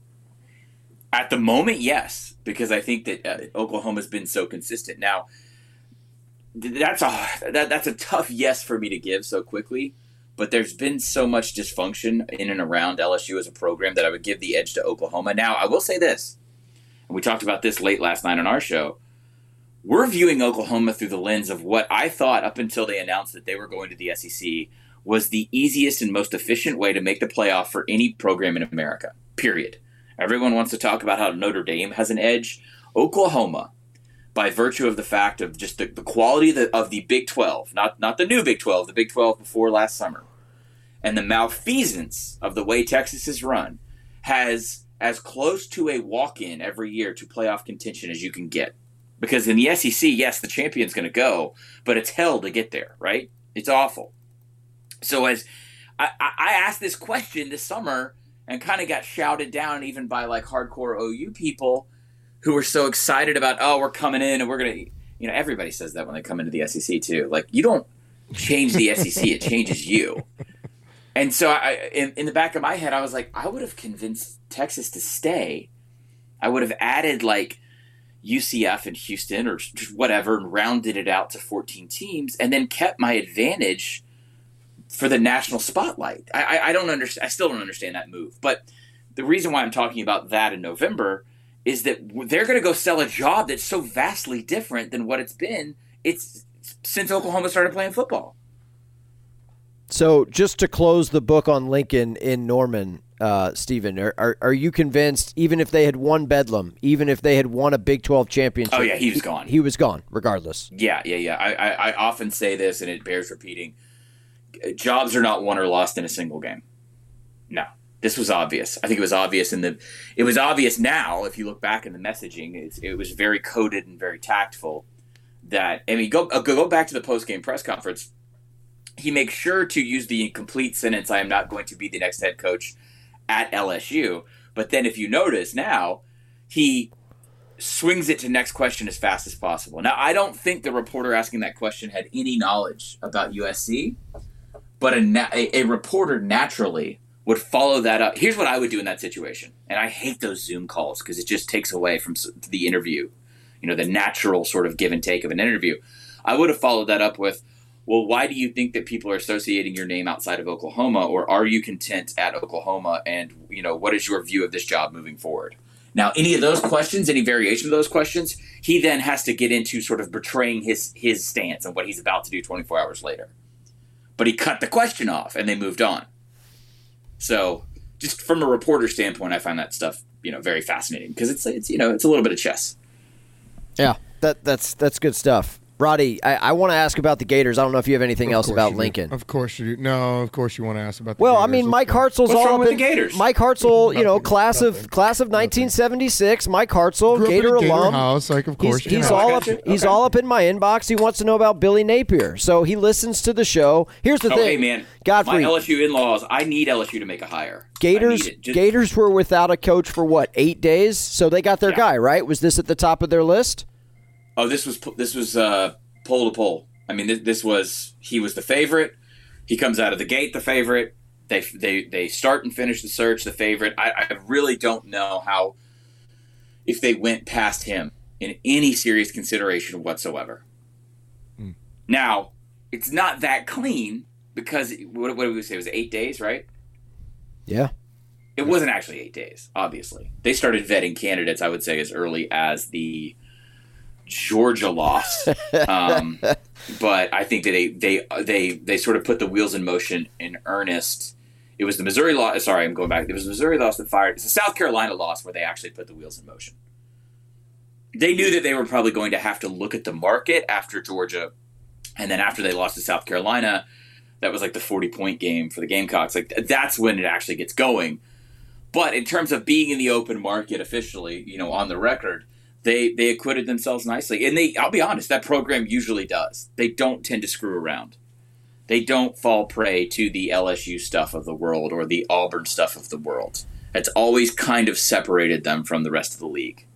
At the moment, yes, because I think that uh, Oklahoma's been so consistent. Now, that's a that, that's a tough yes for me to give so quickly, but there's been so much dysfunction in and around L S U as a program that I would give the edge to Oklahoma. Now, I will say this, and we talked about this late last night on our show. We're viewing Oklahoma through the lens of what I thought up until they announced that they were going to the S E C was the easiest and most efficient way to make the playoff for any program in America, period. Everyone wants to talk about how Notre Dame has an edge. Oklahoma, by virtue of the fact of just the, the quality of the, of the Big twelve, not, not the new Big twelve, the Big twelve before last summer, and the malfeasance of the way Texas is run, has as close to a walk-in every year to playoff contention as you can get. Because in the S E C, yes, the champion's going to go, but it's hell to get there, right? It's awful. So as I, I asked this question this summer and kind of got shouted down even by like hardcore O U people who were so excited about, oh, we're coming in and we're going to, you know, everybody says that when they come into the S E C too. Like, you don't change the S E C, it changes you. And so I, in, in the back of my head, I was like, I would have convinced Texas to stay. I would have added like U C F and Houston or whatever and rounded it out to fourteen teams and then kept my advantage for the national spotlight. I, I, I don't understand. I still don't understand that move. But the reason why I'm talking about that in November is that they're going to go sell a job that's so vastly different than what it's been. It's since Oklahoma started playing football. So just to close the book on Lincoln in Norman, uh, Stephen, are, are are you convinced even if they had won Bedlam, even if they had won a Big twelve championship? Oh yeah, he was gone. He, he was gone regardless. Yeah, yeah, yeah. I, I, I often say this, and it bears repeating. Jobs are not won or lost in a single game. No, this was obvious. I think it was obvious in the. It was obvious now. If you look back in the messaging, it, it was very coded and very tactful. That I mean, go go back to the post game press conference. He makes sure to use the complete sentence, "I am not going to be the next head coach at L S U." But then, if you notice now, he swings it to next question as fast as possible. Now, I don't think the reporter asking that question had any knowledge about U S C. But a, na- a, a reporter naturally would follow that up. Here's what I would do in that situation. And I hate those Zoom calls because it just takes away from the interview, you know, the natural sort of give and take of an interview. I would have followed that up with, well, why do you think that people are associating your name outside of Oklahoma? Or are you content at Oklahoma? And, you know, what is your view of this job moving forward? Now, any of those questions, any variation of those questions, he then has to get into sort of betraying his his stance and what he's about to do twenty-four hours later. But he cut the question off, and they moved on. So, just from a reporter standpoint, I find that stuff, you know, very fascinating because it's it's you know it's a little bit of chess. Yeah, that that's that's good stuff. Roddy, I, I want to ask about the Gators. I don't know if you have anything Of else course about you do. Lincoln. Of course you do. No, of course you want to ask about the Well, Gators. I mean, Let's Mike go. Hartzell's What's all wrong up with in the Gators? Mike Hartzell, you know, Nothing. class of Nothing. class of nineteen seventy-six. Mike Hartzell, Grew up in a Gator Gator alum. house, like, of course he's, you he's know. all I up. got you. He's Okay. all up in my inbox. He wants to know about Billy Napier, so he listens to the show. Here's the Oh, thing, hey, man. Godfrey. My L S U in-laws, I need L S U to make a hire. I Gators need it. Just- Gators were without a coach for what, eight days? So they got their Yeah. guy, right? Was this at the top of their list? Oh, this was this was uh, poll to poll. I mean, this, this was he was the favorite. He comes out of the gate the favorite. They they they start and finish the search the favorite. I, I really don't know how if they went past him in any serious consideration whatsoever. Hmm. Now, it's not that clean because what, what did we say? It was eight days, right? Yeah. It wasn't actually eight days. Obviously, they started vetting candidates. I would say as early as the Georgia loss, um, but I think that they, they they they sort of put the wheels in motion in earnest. It was the Missouri loss. Sorry, I'm going back. It was the Missouri loss that fired. It's the South Carolina loss where they actually put the wheels in motion. They knew that they were probably going to have to look at the market after Georgia, and then after they lost to South Carolina, that was like the forty point game for the Gamecocks. Like that's when it actually gets going. But in terms of being in the open market officially, you know, on the record. They they acquitted themselves nicely. And they I'll be honest, that program usually does. They don't tend to screw around. They don't fall prey to the L S U stuff of the world or the Auburn stuff of the world. It's always kind of separated them from the rest of the league.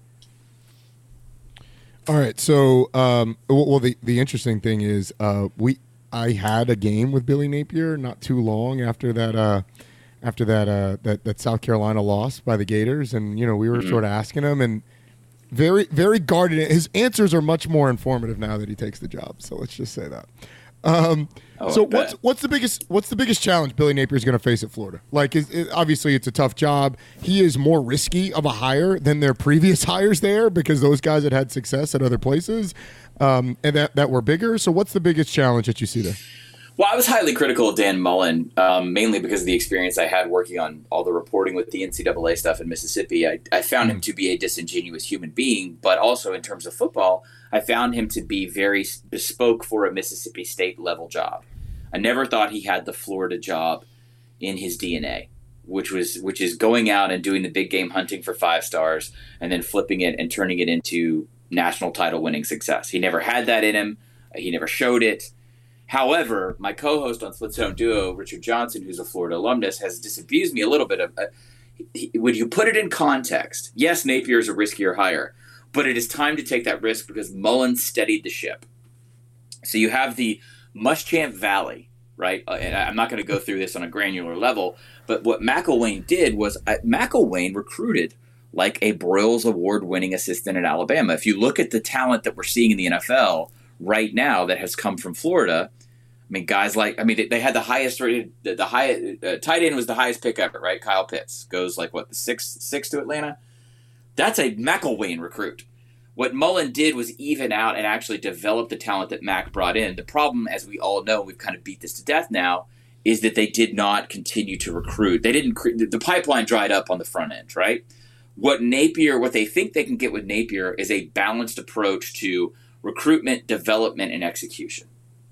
All right, so um, well, well, the the interesting thing is, uh, we I had a game with Billy Napier not too long after that uh, after that uh, that that South Carolina loss by the Gators, and you know we were Mm-hmm. sort of asking him, and very very guarded. His answers are much more informative now that he takes the job. So let's just say that. Um, Oh, so I bet. what's what's the biggest what's the biggest challenge Billy Napier is going to face at Florida? Like, is, it, obviously it's a tough job. He is more risky of a hire than their previous hires there because those guys had had success at other places um, and that that were bigger. So what's the biggest challenge that you see there? Well, I was highly critical of Dan Mullen, um, mainly because of the experience I had working on all the reporting with the N C double A stuff in Mississippi. I, I found him to be a disingenuous human being, but also in terms of football, I found him to be very bespoke for a Mississippi State level job. I never thought he had the Florida job in his D N A, which was which is going out and doing the big game hunting for five stars and then flipping it and turning it into national title winning success. He never had that in him. He never showed it. However, my co-host on Split Zone Duo, Richard Johnson, who's a Florida alumnus, has disabused me a little bit of uh, he, when you put it in context. Yes, Napier is a riskier hire, but it is time to take that risk because Mullen steadied the ship. So you have the Muschamp Valley, right? Uh, and I'm not going to go through this on a granular level, but what McElwain did was uh, McElwain recruited like a Broyles Award-winning assistant at Alabama. If you look at the talent that we're seeing in the N F L right now that has come from Florida, I mean, guys like, I mean, they, they had the highest rated, the, the high, uh, tight end was the highest pick ever, right? Kyle Pitts goes like, what, the six, six to Atlanta? That's a McElwain recruit. What Mullen did was even out and actually develop the talent that Mac brought in. The problem, as we all know, we've kind of beat this to death now, is that they did not continue to recruit. They didn't, cre- the pipeline dried up on the front end, right? What Napier, what they think they can get with Napier is a balanced approach to recruitment, development, and execution.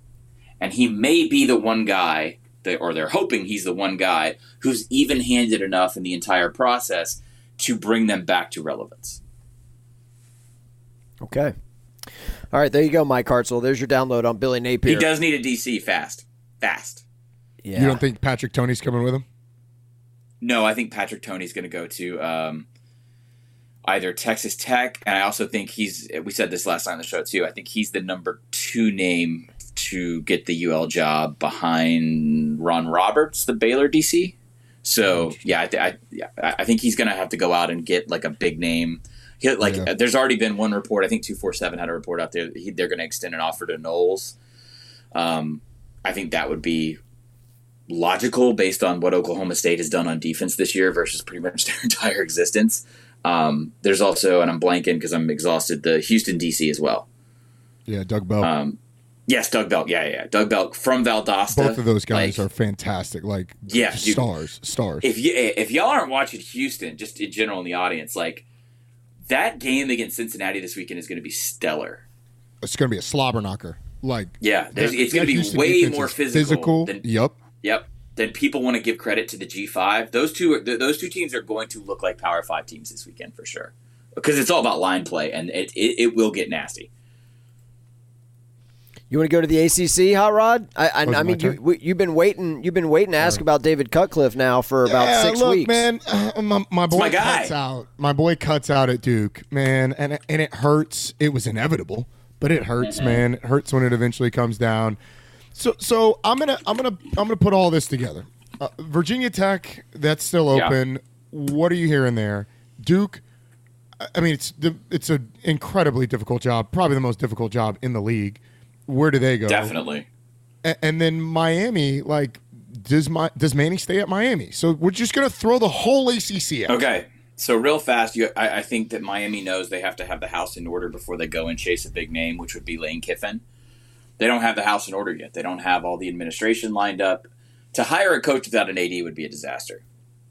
And he may be the one guy, that, or they're hoping he's the one guy, who's even-handed enough in the entire process to bring them back to relevance. Okay. All right, there you go, Mike Hartzell. There's your download on Billy Napier. He does need a D C fast. Fast. Yeah. You don't think Patrick Toney's coming with him? No, I think Patrick Toney's going to go to um, either Texas Tech, and I also think he's, we said this last time on the show too, I think he's the number two name to get the U L job behind Ron Roberts, the Baylor D C. So, yeah, I, th- I, yeah, I think he's going to have to go out and get like a big name. He, like, Yeah. there's already been one report. I think two forty-seven had a report out there. He, they're going to extend an offer to Knowles. Um, I think that would be logical based on what Oklahoma State has done on defense this year versus pretty much their entire existence. Um, there's also, and I'm blanking because I'm exhausted, the Houston D C as well. Yeah, Doug Bell. Um, yes, Doug Belk. Yeah, yeah, yeah. Doug Belk from Valdosta. Both of those guys like, are fantastic. Like, Yeah, dude. stars, stars. If you if y'all aren't watching Houston, just in general in the audience, like that game against Cincinnati this weekend is going to be stellar. it's going to be a slobber knocker. Like, yeah, that, it's going to be way more physical. Physical. Than, yep. Yep. Then people want to give credit to the G five. Those two, are, those two teams are going to look like Power Five teams this weekend for sure, because it's all about line play, and it it, it will get nasty. You want to go to the A C C, Hot Rod? I, I, I mean, you, you've been waiting. You've been waiting to ask about David Cutcliffe now for about yeah, six look, weeks. man, uh, my, my boy my guy. cuts out. My boy cuts out at Duke, man, and and it hurts. It was inevitable, but it hurts, mm-hmm. man. It hurts when it eventually comes down. So, so I'm gonna, I'm gonna, I'm gonna put all this together. Uh, Virginia Tech, that's still open. Yeah. What are you hearing there? Duke, I mean, it's it's an incredibly difficult job, probably the most difficult job in the league. Where do they go? Definitely. A- and then Miami, like, does my does Manny stay at Miami? So we're just gonna throw the whole A C C out. Okay. So real fast, you, I, I think that Miami knows they have to have the house in order before they go and chase a big name, which would be Lane Kiffin. They don't have the house in order yet. They don't have all the administration lined up. To hire a coach without an A D would be a disaster.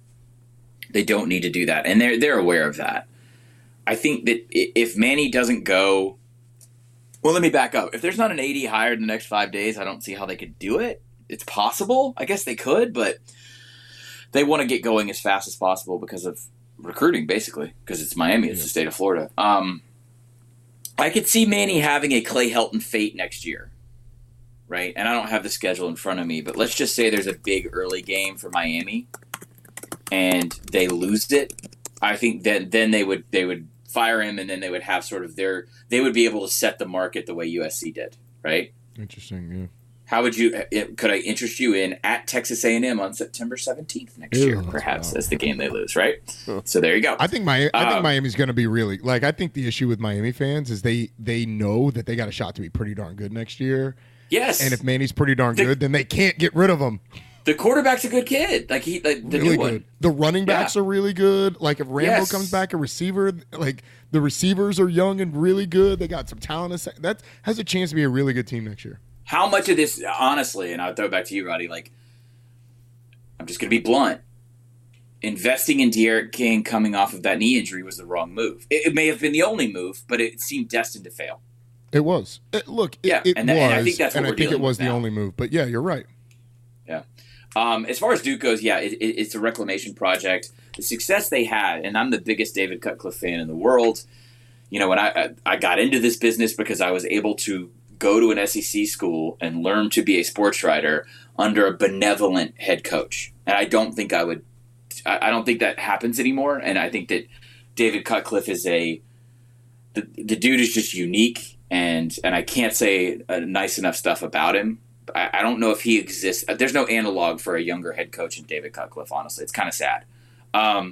They don't need to do that, and they're they're aware of that. I think that if Manny doesn't go, well, let me back up. If there's not an A D hired in the next five days, I don't see how they could do it. It's possible. I guess they could, but they want to get going as fast as possible because of recruiting, basically, because it's Miami. It's yeah. the state of Florida. Um, I could see Manny having a Clay Helton fate next year. Right, and I don't have the schedule in front of me, but let's just say there's a big early game for Miami, and they lose it. I think that then they would they would fire him, and then they would have sort of their they would be able to set the market the way U S C did. Right? Interesting. Yeah. How would you? Could I interest you in at Texas A and M on September seventeenth next Ew, year, perhaps as the game they lose? Right. So there you go. I think my I think um, Miami's going to be really like I think the issue with Miami fans is they they know that they got a shot to be pretty darn good next year. Yes, and if Manny's pretty darn the, good, then they can't get rid of him. The quarterback's a good kid, like he, like the really new good. one. The running backs yeah. are really good. Like if Rambo yes. comes back, a receiver, like the receivers are young and really good. They got some talent. That has a chance to be a really good team next year. How much of this, honestly, and I'll throw it back to you, Roddy. Like, I'm just going to be blunt. Investing in De'Aaron King coming off of that knee injury was the wrong move. It, it may have been the only move, but it seemed destined to fail. It was. It, look, it, yeah, it and, was, and I think that's what and we're I think dealing it was with the now. only move. But yeah, you're right. Yeah. Um, as far as Duke goes, yeah, it, it, it's a reclamation project. The success they had, and I'm the biggest David Cutcliffe fan in the world. You know, when I, I I got into this business because I was able to go to an S E C school and learn to be a sports writer under a benevolent head coach, and I don't think I would. I, I don't think that happens anymore. And I think that David Cutcliffe is a the the dude is just unique. And and I can't say uh, nice enough stuff about him. I, I don't know if he exists. There's no analog for a younger head coach in David Cutcliffe, honestly. It's kind of sad. Um,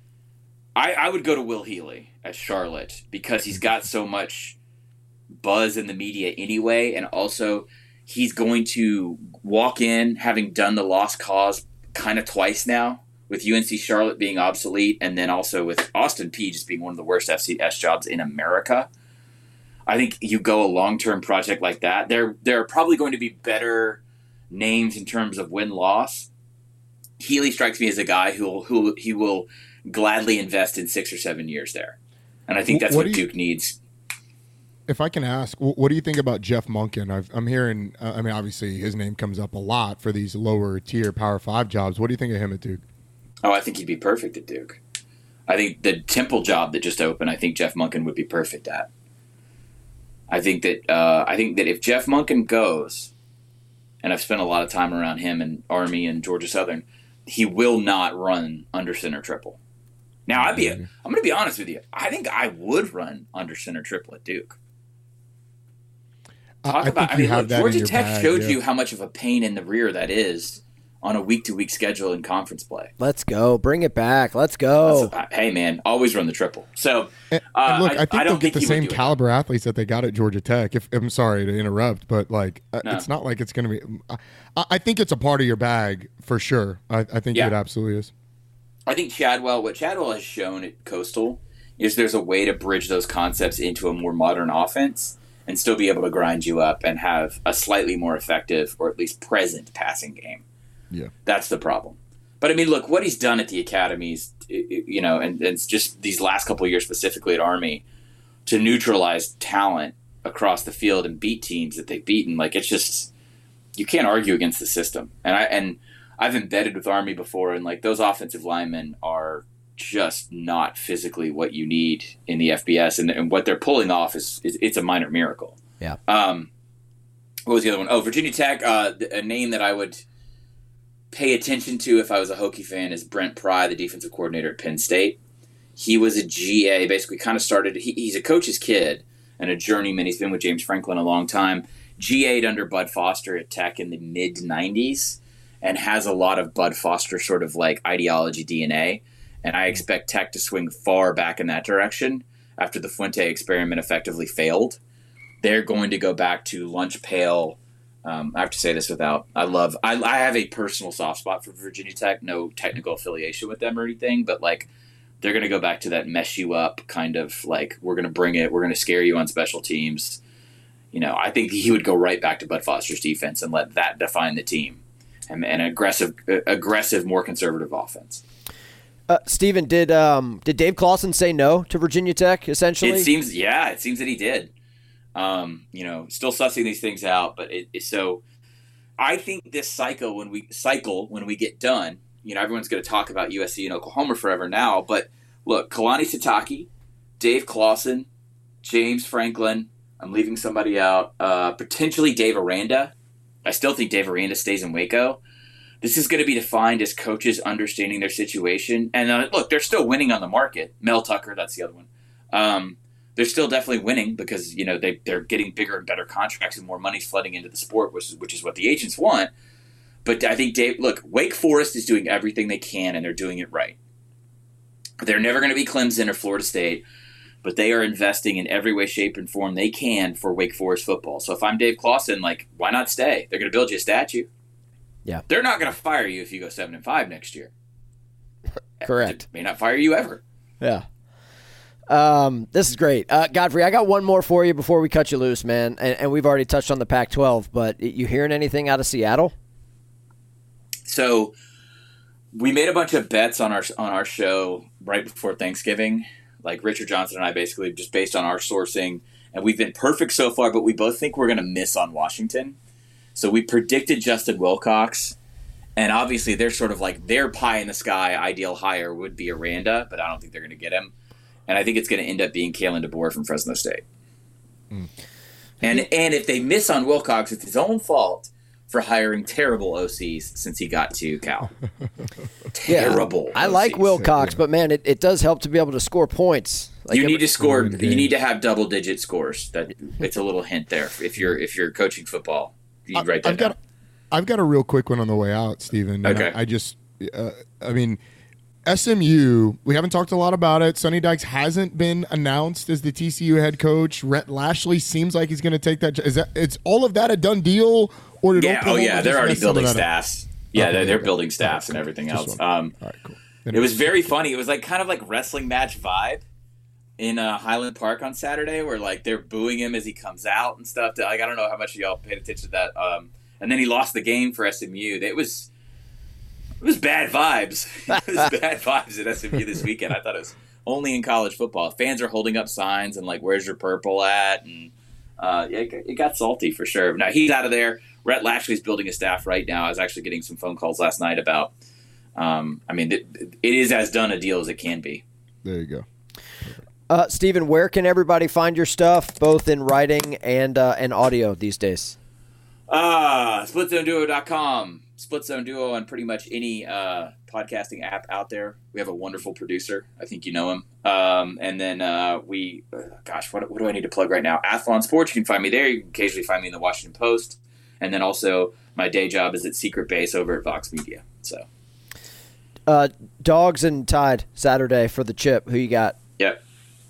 I, I would go to Will Healy at Charlotte because he's got so much buzz in the media anyway. And also he's going to walk in having done the lost cause kind of twice now, with U N C Charlotte being obsolete and then also with Austin Peay just being one of the worst F C S jobs in America. I think you go a long-term project like that. There, there are probably going to be better names in terms of win-loss. Healy strikes me as a guy who who he will gladly invest in six or seven years there, and I think that's what, what Duke you, needs. If I can ask, what do you think about Jeff Monken? I've, I'm hearing. Uh, I mean, obviously his name comes up a lot for these lower-tier Power Five jobs. What do you think of him at Duke? Oh, I think he'd be perfect at Duke. I think the Temple job that just opened, I think Jeff Monken would be perfect at. I think that uh, I think that if Jeff Monken goes, and I've spent a lot of time around him and Army and Georgia Southern, he will not run under center triple. Now, I'd be a, I'm going to be honest with you. I think I would run under center triple at Duke. Talk I about. think I mean, you have look, that Georgia in your Tech bag, showed yeah. you how much of a pain in the rear that is on a week-to-week schedule in conference play. Let's go. Bring it back. Let's go. A, hey, man, always run the triple. So, and, uh, and look, I, I think I they'll don't get think the same caliber athletes that they got at Georgia Tech. If I'm sorry to interrupt, but like, no. it's not like it's going to be. I, I think it's a part of your bag for sure. I, I think yeah. it absolutely is. I think Chadwell, what Chadwell has shown at Coastal is there's a way to bridge those concepts into a more modern offense and still be able to grind you up and have a slightly more effective or at least present passing game. Yeah, that's the problem. But I mean, look, what he's done at the academies, you know, and, and it's just these last couple of years specifically at Army to neutralize talent across the field and beat teams that they've beaten. Like, it's just, you can't argue against the system. And I and I've embedded with Army before, and like those offensive linemen are just not physically what you need in the F B S, and, and what they're pulling off is, is it's a minor miracle. Yeah. Um, what was the other one? Oh, Virginia Tech. Uh, a name that I would pay attention to if I was a Hokie fan is Brent Pry, the defensive coordinator at Penn State. He was a G A, basically kind of started, he, he's a coach's kid and a journeyman. He's been with James Franklin a long time. G A'd under Bud Foster at Tech in the mid nineties and has a lot of Bud Foster sort of like ideology D N A. And I expect Tech to swing far back in that direction after the Fuente experiment effectively failed. They're going to go back to lunch pail. Um, I have to say this without, I love, I, I have a personal soft spot for Virginia Tech, no technical affiliation with them or anything, but like they're going to go back to that mess you up kind of like, we're going to bring it, we're going to scare you on special teams. You know, I think he would go right back to Bud Foster's defense and let that define the team, and an aggressive, aggressive, more conservative offense. Uh, Steven, did um, did Dave Clawson say no to Virginia Tech, essentially? It seems, yeah, it seems that he did. Um, you know, still sussing these things out, but it, it so I think this cycle when we cycle when we get done, you know, everyone's going to talk about U S C and Oklahoma forever now. But look, Kalani Sitake, Dave Clawson, James Franklin. I'm leaving somebody out. Uh, potentially Dave Aranda. I still think Dave Aranda stays in Waco. This is going to be defined as coaches understanding their situation. And uh, look, they're still winning on the market. Mel Tucker, that's the other one. Um, they're still definitely winning because, you know, they, they're getting bigger and better contracts and more money's flooding into the sport, which is, which is what the agents want. But I think, Dave, look, Wake Forest is doing everything they can, and they're doing it right. They're never going to be Clemson or Florida State, but they are investing in every way, shape, and form they can for Wake Forest football. So if I'm Dave Clawson, like, why not stay? They're going to build you a statue. Yeah. They're not going to fire you if you go seven and five next year. Correct. They may not fire you ever. Yeah. Um, this is great. Uh, Godfrey, I got one more for you before we cut you loose, man. And, and we've already touched on the Pac twelve, but you hearing anything out of Seattle? So we made a bunch of bets on our on our show right before Thanksgiving. Like Richard Johnson and I basically just based on our sourcing, and we've been perfect so far, but we both think we're going to miss on Washington. So we predicted Justin Wilcox, and obviously they're sort of like their pie in the sky ideal hire would be Aranda, but I don't think they're going to get him. And I think it's going to end up being Kalen DeBoer from Fresno State. Mm. And and if they miss on Wilcox, it's his own fault for hiring terrible O Cs since he got to Cal. Terrible. Yeah, I like Wilcox, but man, it, it does help to be able to score points. Like you need every, to score. You need to have double digit scores. That it's a little hint there. If you're if you're coaching football, you write that I've down. got, I've got a real quick one on the way out, Steven. And okay. I, I just, uh, I mean, S M U. We haven't talked a lot about it. Sonny Dykes hasn't been announced as the T C U head coach. Rhett Lashley seems like he's going to take that. Is that? It's all of that a done deal? Or did yeah, Oklahoma oh yeah, they're already building that staffs. Yeah, okay, they're, they're okay. building staffs okay, and everything Just else. one. Um, all right, cool. It was very funny. It was like kind of like wrestling match vibe in uh, Highland Park on Saturday, where like they're booing him as he comes out and stuff. Like I don't know how much of y'all paid attention to that. Um, and then he lost the game for S M U. It was it was bad vibes. It was bad vibes at S M U this weekend. I thought it was only in college football. Fans are holding up signs and like, "Where's your purple at?" And uh, yeah, it got salty for sure. Now he's out of there. Rhett Lashley's building a staff right now. I was actually getting some phone calls last night about. Um, I mean, it, it is as done a deal as it can be. There you go. Uh, Steven, where can everybody find your stuff, both in writing and uh, and audio these days? Uh, split zone duo dot com. Split Zone Duo on pretty much any uh, podcasting app out there. We have a wonderful producer. I think you know him. Um, and then uh, we, uh, gosh, what, what do I need to plug right now? Athlon Sports. You can find me there. You can occasionally find me in the Washington Post. And then also my day job is at Secret Base over at Vox Media. So, uh, Dogs and Tide Saturday for the chip. Who you got? Yep.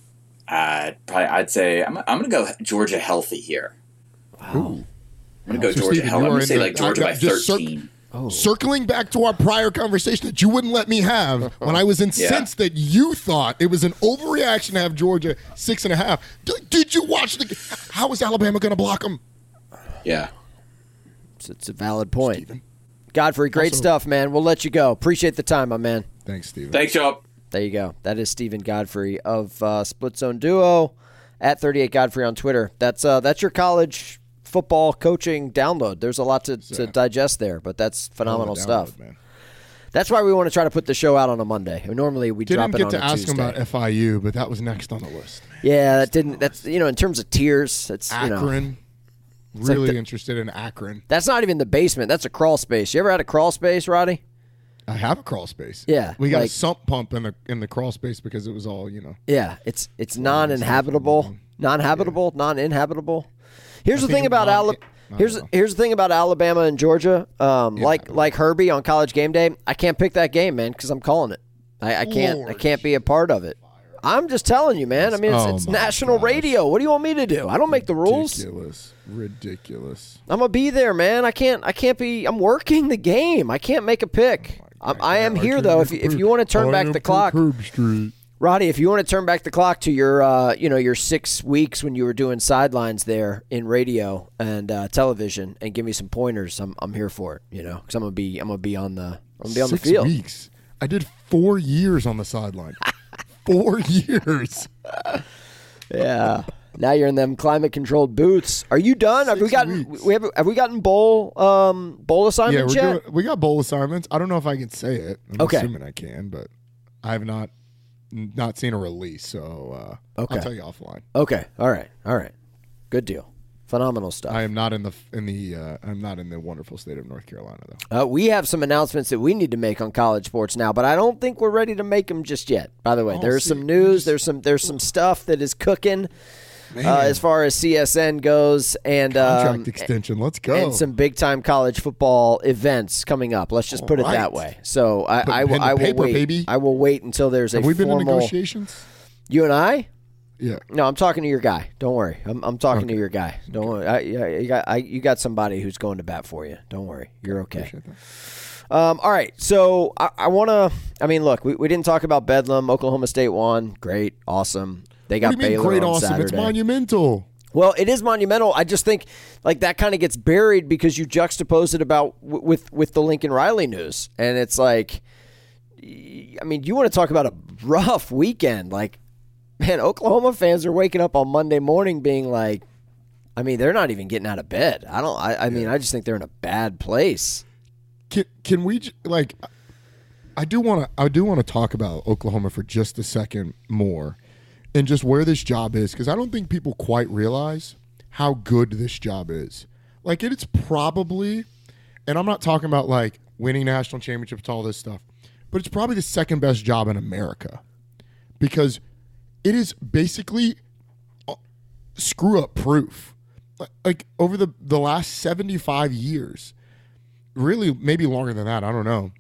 Uh, probably I'd say I'm, I'm going to go Georgia healthy here. Wow. Ooh. I'm going to go So Georgia Steven, healthy. I'm going to say the, like Georgia by just thirteen. Cir- oh. Circling back to our prior conversation that you wouldn't let me have when I was incensed yeah. that you thought it was an overreaction to have Georgia six and a half. D- did you watch the? How is Alabama going to block them? Yeah. It's, it's a valid point. Steven. Godfrey, great Also, stuff, man. We'll let you go. Appreciate the time, my man. Thanks, Steven. Thanks, y'all. There you go. That is Steven Godfrey of uh, Split Zone Duo. at thirty-eight Godfrey on Twitter. That's uh, that's your college football coaching download. There's a lot to, to digest there, but that's phenomenal download, stuff. Man. That's why we want to try to put the show out on a Monday. Normally we Didn't drop it get on to a ask Tuesday. him about F I U, but that was next on the list. Man. Yeah, that didn't. That's you know, in terms of tiers, that's you know, Akron. like Really the- interested in Akron. that's not even the basement. That's a crawl space. You ever had a crawl space, Roddy? I have a crawl space. Yeah, we got a like- sump pump in the in the crawl space because it was all you know. Yeah, it's it's non-inhabitable, non-habitable, non-inhabitable. Here's I the think thing about non- Alabama. I Here's don't know. here's the thing about Alabama and Georgia. Um, Yeah. like like Herbie on College Game Day, I can't pick that game, man, because I'm calling it. I, I can't I Lord. can't be a part of it. I'm just telling you, man. I mean, it's, Oh it's my national gosh. radio. What do you want me to do? I don't make the rules. Ridiculous, ridiculous. I'm gonna be there, man. I can't. I can't be. I'm working the game. I can't make a pick. I'm, I am here though. If you, if you want to turn back the clock, Roddy, if you want to turn back the clock to your, uh, you know, your six weeks when you were doing sidelines there in radio and uh, television, and give me some pointers, I'm I'm here for it. You know, because I'm gonna be I'm gonna be on the I'm gonna be on Six the field. weeks. I did four years on the sideline. four years. Yeah. Now you're in them climate controlled boots. Are you done? Have we Six gotten weeks. we have have we gotten bowl um bowl Yeah, assignments we're yet? doing, we got bowl assignments. I don't know if I can say it. I'm Okay. assuming I can, but I have not not seen a release, so uh, Okay. I'll tell you offline. Okay. All right. All right. Good deal. Phenomenal stuff. I am not in the in the uh, I'm not in the wonderful state of North Carolina though. Uh, we have some announcements that we need to make on college sports now, but I don't think we're ready to make them just yet. By the way, Oh, there's see, some we news. just- there's some there's some stuff that is cooking uh, Man. as far as C S N goes, and Contract um, extension. Let's go. and some big time college football events coming up. Let's just All put it right. that way. So I, Put I, pen will- to I will paper, wait. baby. I will wait until there's have a we been formal. in negotiations? You and I. Yeah. No, I'm talking to your guy. Don't worry. I'm, I'm talking to Okay. your guy. Don't worry. I, yeah, you got I, you got somebody who's going to bat for you. Don't worry. You're okay. Appreciate that. Um, all right. So I, I want to. I mean, look, we, we didn't talk about Bedlam. Oklahoma State won. Great. Awesome. They got What do you mean Baylor great on awesome? Saturday. It's monumental. Well, it is monumental. I just think like that kind of gets buried because you juxtapose it about w- with with the Lincoln Riley news, and it's like, y- I mean, you want to talk about a rough weekend? Like, man, Oklahoma fans are waking up on Monday morning being like, I mean, they're not even getting out of bed. I don't. I, I mean, I just think they're in a bad place. Can can we j- like? I do want to. I do want to talk about Oklahoma for just a second more, and just where this job is, because I don't think people quite realize how good this job is. Like it's probably, and I'm not talking about like winning national championships, all this stuff, but it's probably the second best job in America, because it is basically uh, screw up proof. Like, like over the the last seventy-five years. Really, maybe longer than that. I don't know.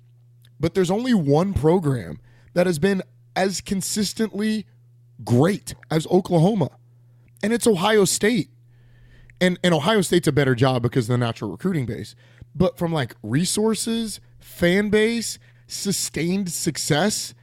But there's only one program that has been as consistently great as Oklahoma, and it's Ohio State. And and Ohio State's a better job because of the natural recruiting base. But from like resources, fan base, sustained success,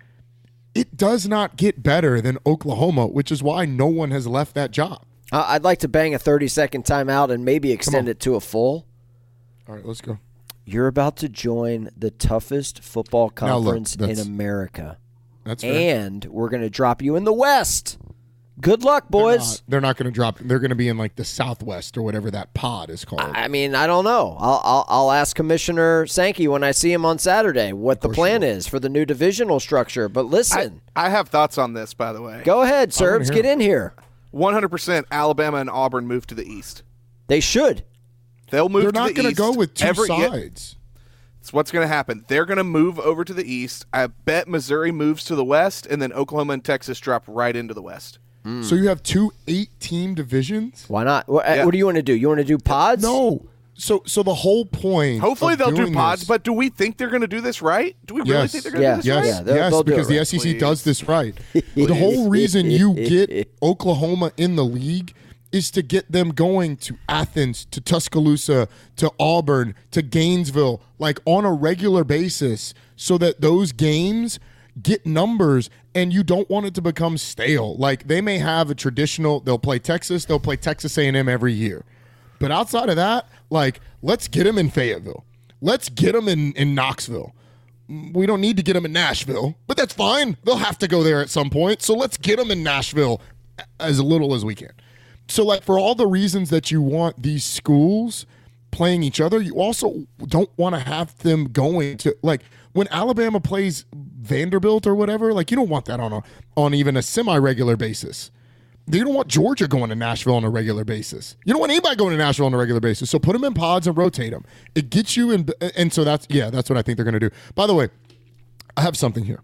it does not get better than Oklahoma, which is why no one has left that job. Uh, I'd like to bang a thirty-second timeout and maybe extend on. it to a full. All right, let's go. You're about to join the toughest football Now, look, conference in that's- America. That's fair. And we're going to drop you in the West. Good luck, They're boys. not, they're not going to drop. They're going to be in like the Southwest or whatever that pod is called. I mean, I don't know. I'll, I'll I'll ask Commissioner Sankey when I see him on Saturday what the course plan you will. is for the new divisional structure. But I, listen, I have thoughts on this, by the way. go ahead, wanna Serbs. hear Get it. in here. one hundred percent Alabama and Auburn move to the east. They should. They'll move They're to not the going to east. go with two every, yeah, sides. It's what's going to happen. They're going to move over to the east. I bet Missouri moves to the west, and then Oklahoma and Texas drop right into the west. So you have two eight-team divisions? Why not? What, Yeah. what do you want to do? You want to do pods? No. So so the whole point. Hopefully of they'll do doing pods, this- but do we think they're going to do this right? Do we really Yes. think they're going to Yeah. do this yes, right? Yeah, they'll- yes, they'll do because it the right. S E C Please. does this right. The whole reason you get Oklahoma in the league is to get them going to Athens, to Tuscaloosa, to Auburn, to Gainesville, like on a regular basis, so that those games get numbers and you don't want it to become stale. Like they may have a traditional, they'll play Texas, they'll play Texas A and M every year. But outside of that, like let's get them in Fayetteville. Let's get them in, in Knoxville. We don't need to get them in Nashville, but that's fine. They'll have to go there at some point. So let's get them in Nashville as little as we can. So, like, for all the reasons that you want these schools playing each other, you also don't want to have them going to, like, when Alabama plays Vanderbilt or whatever, like, you don't want that on a on even a semi-regular basis. You don't want Georgia going to Nashville on a regular basis. You don't want anybody going to Nashville on a regular basis. So put them in pods and rotate them. It gets you in, and so that's, yeah, that's what I think they're going to do. By the way, I have something here.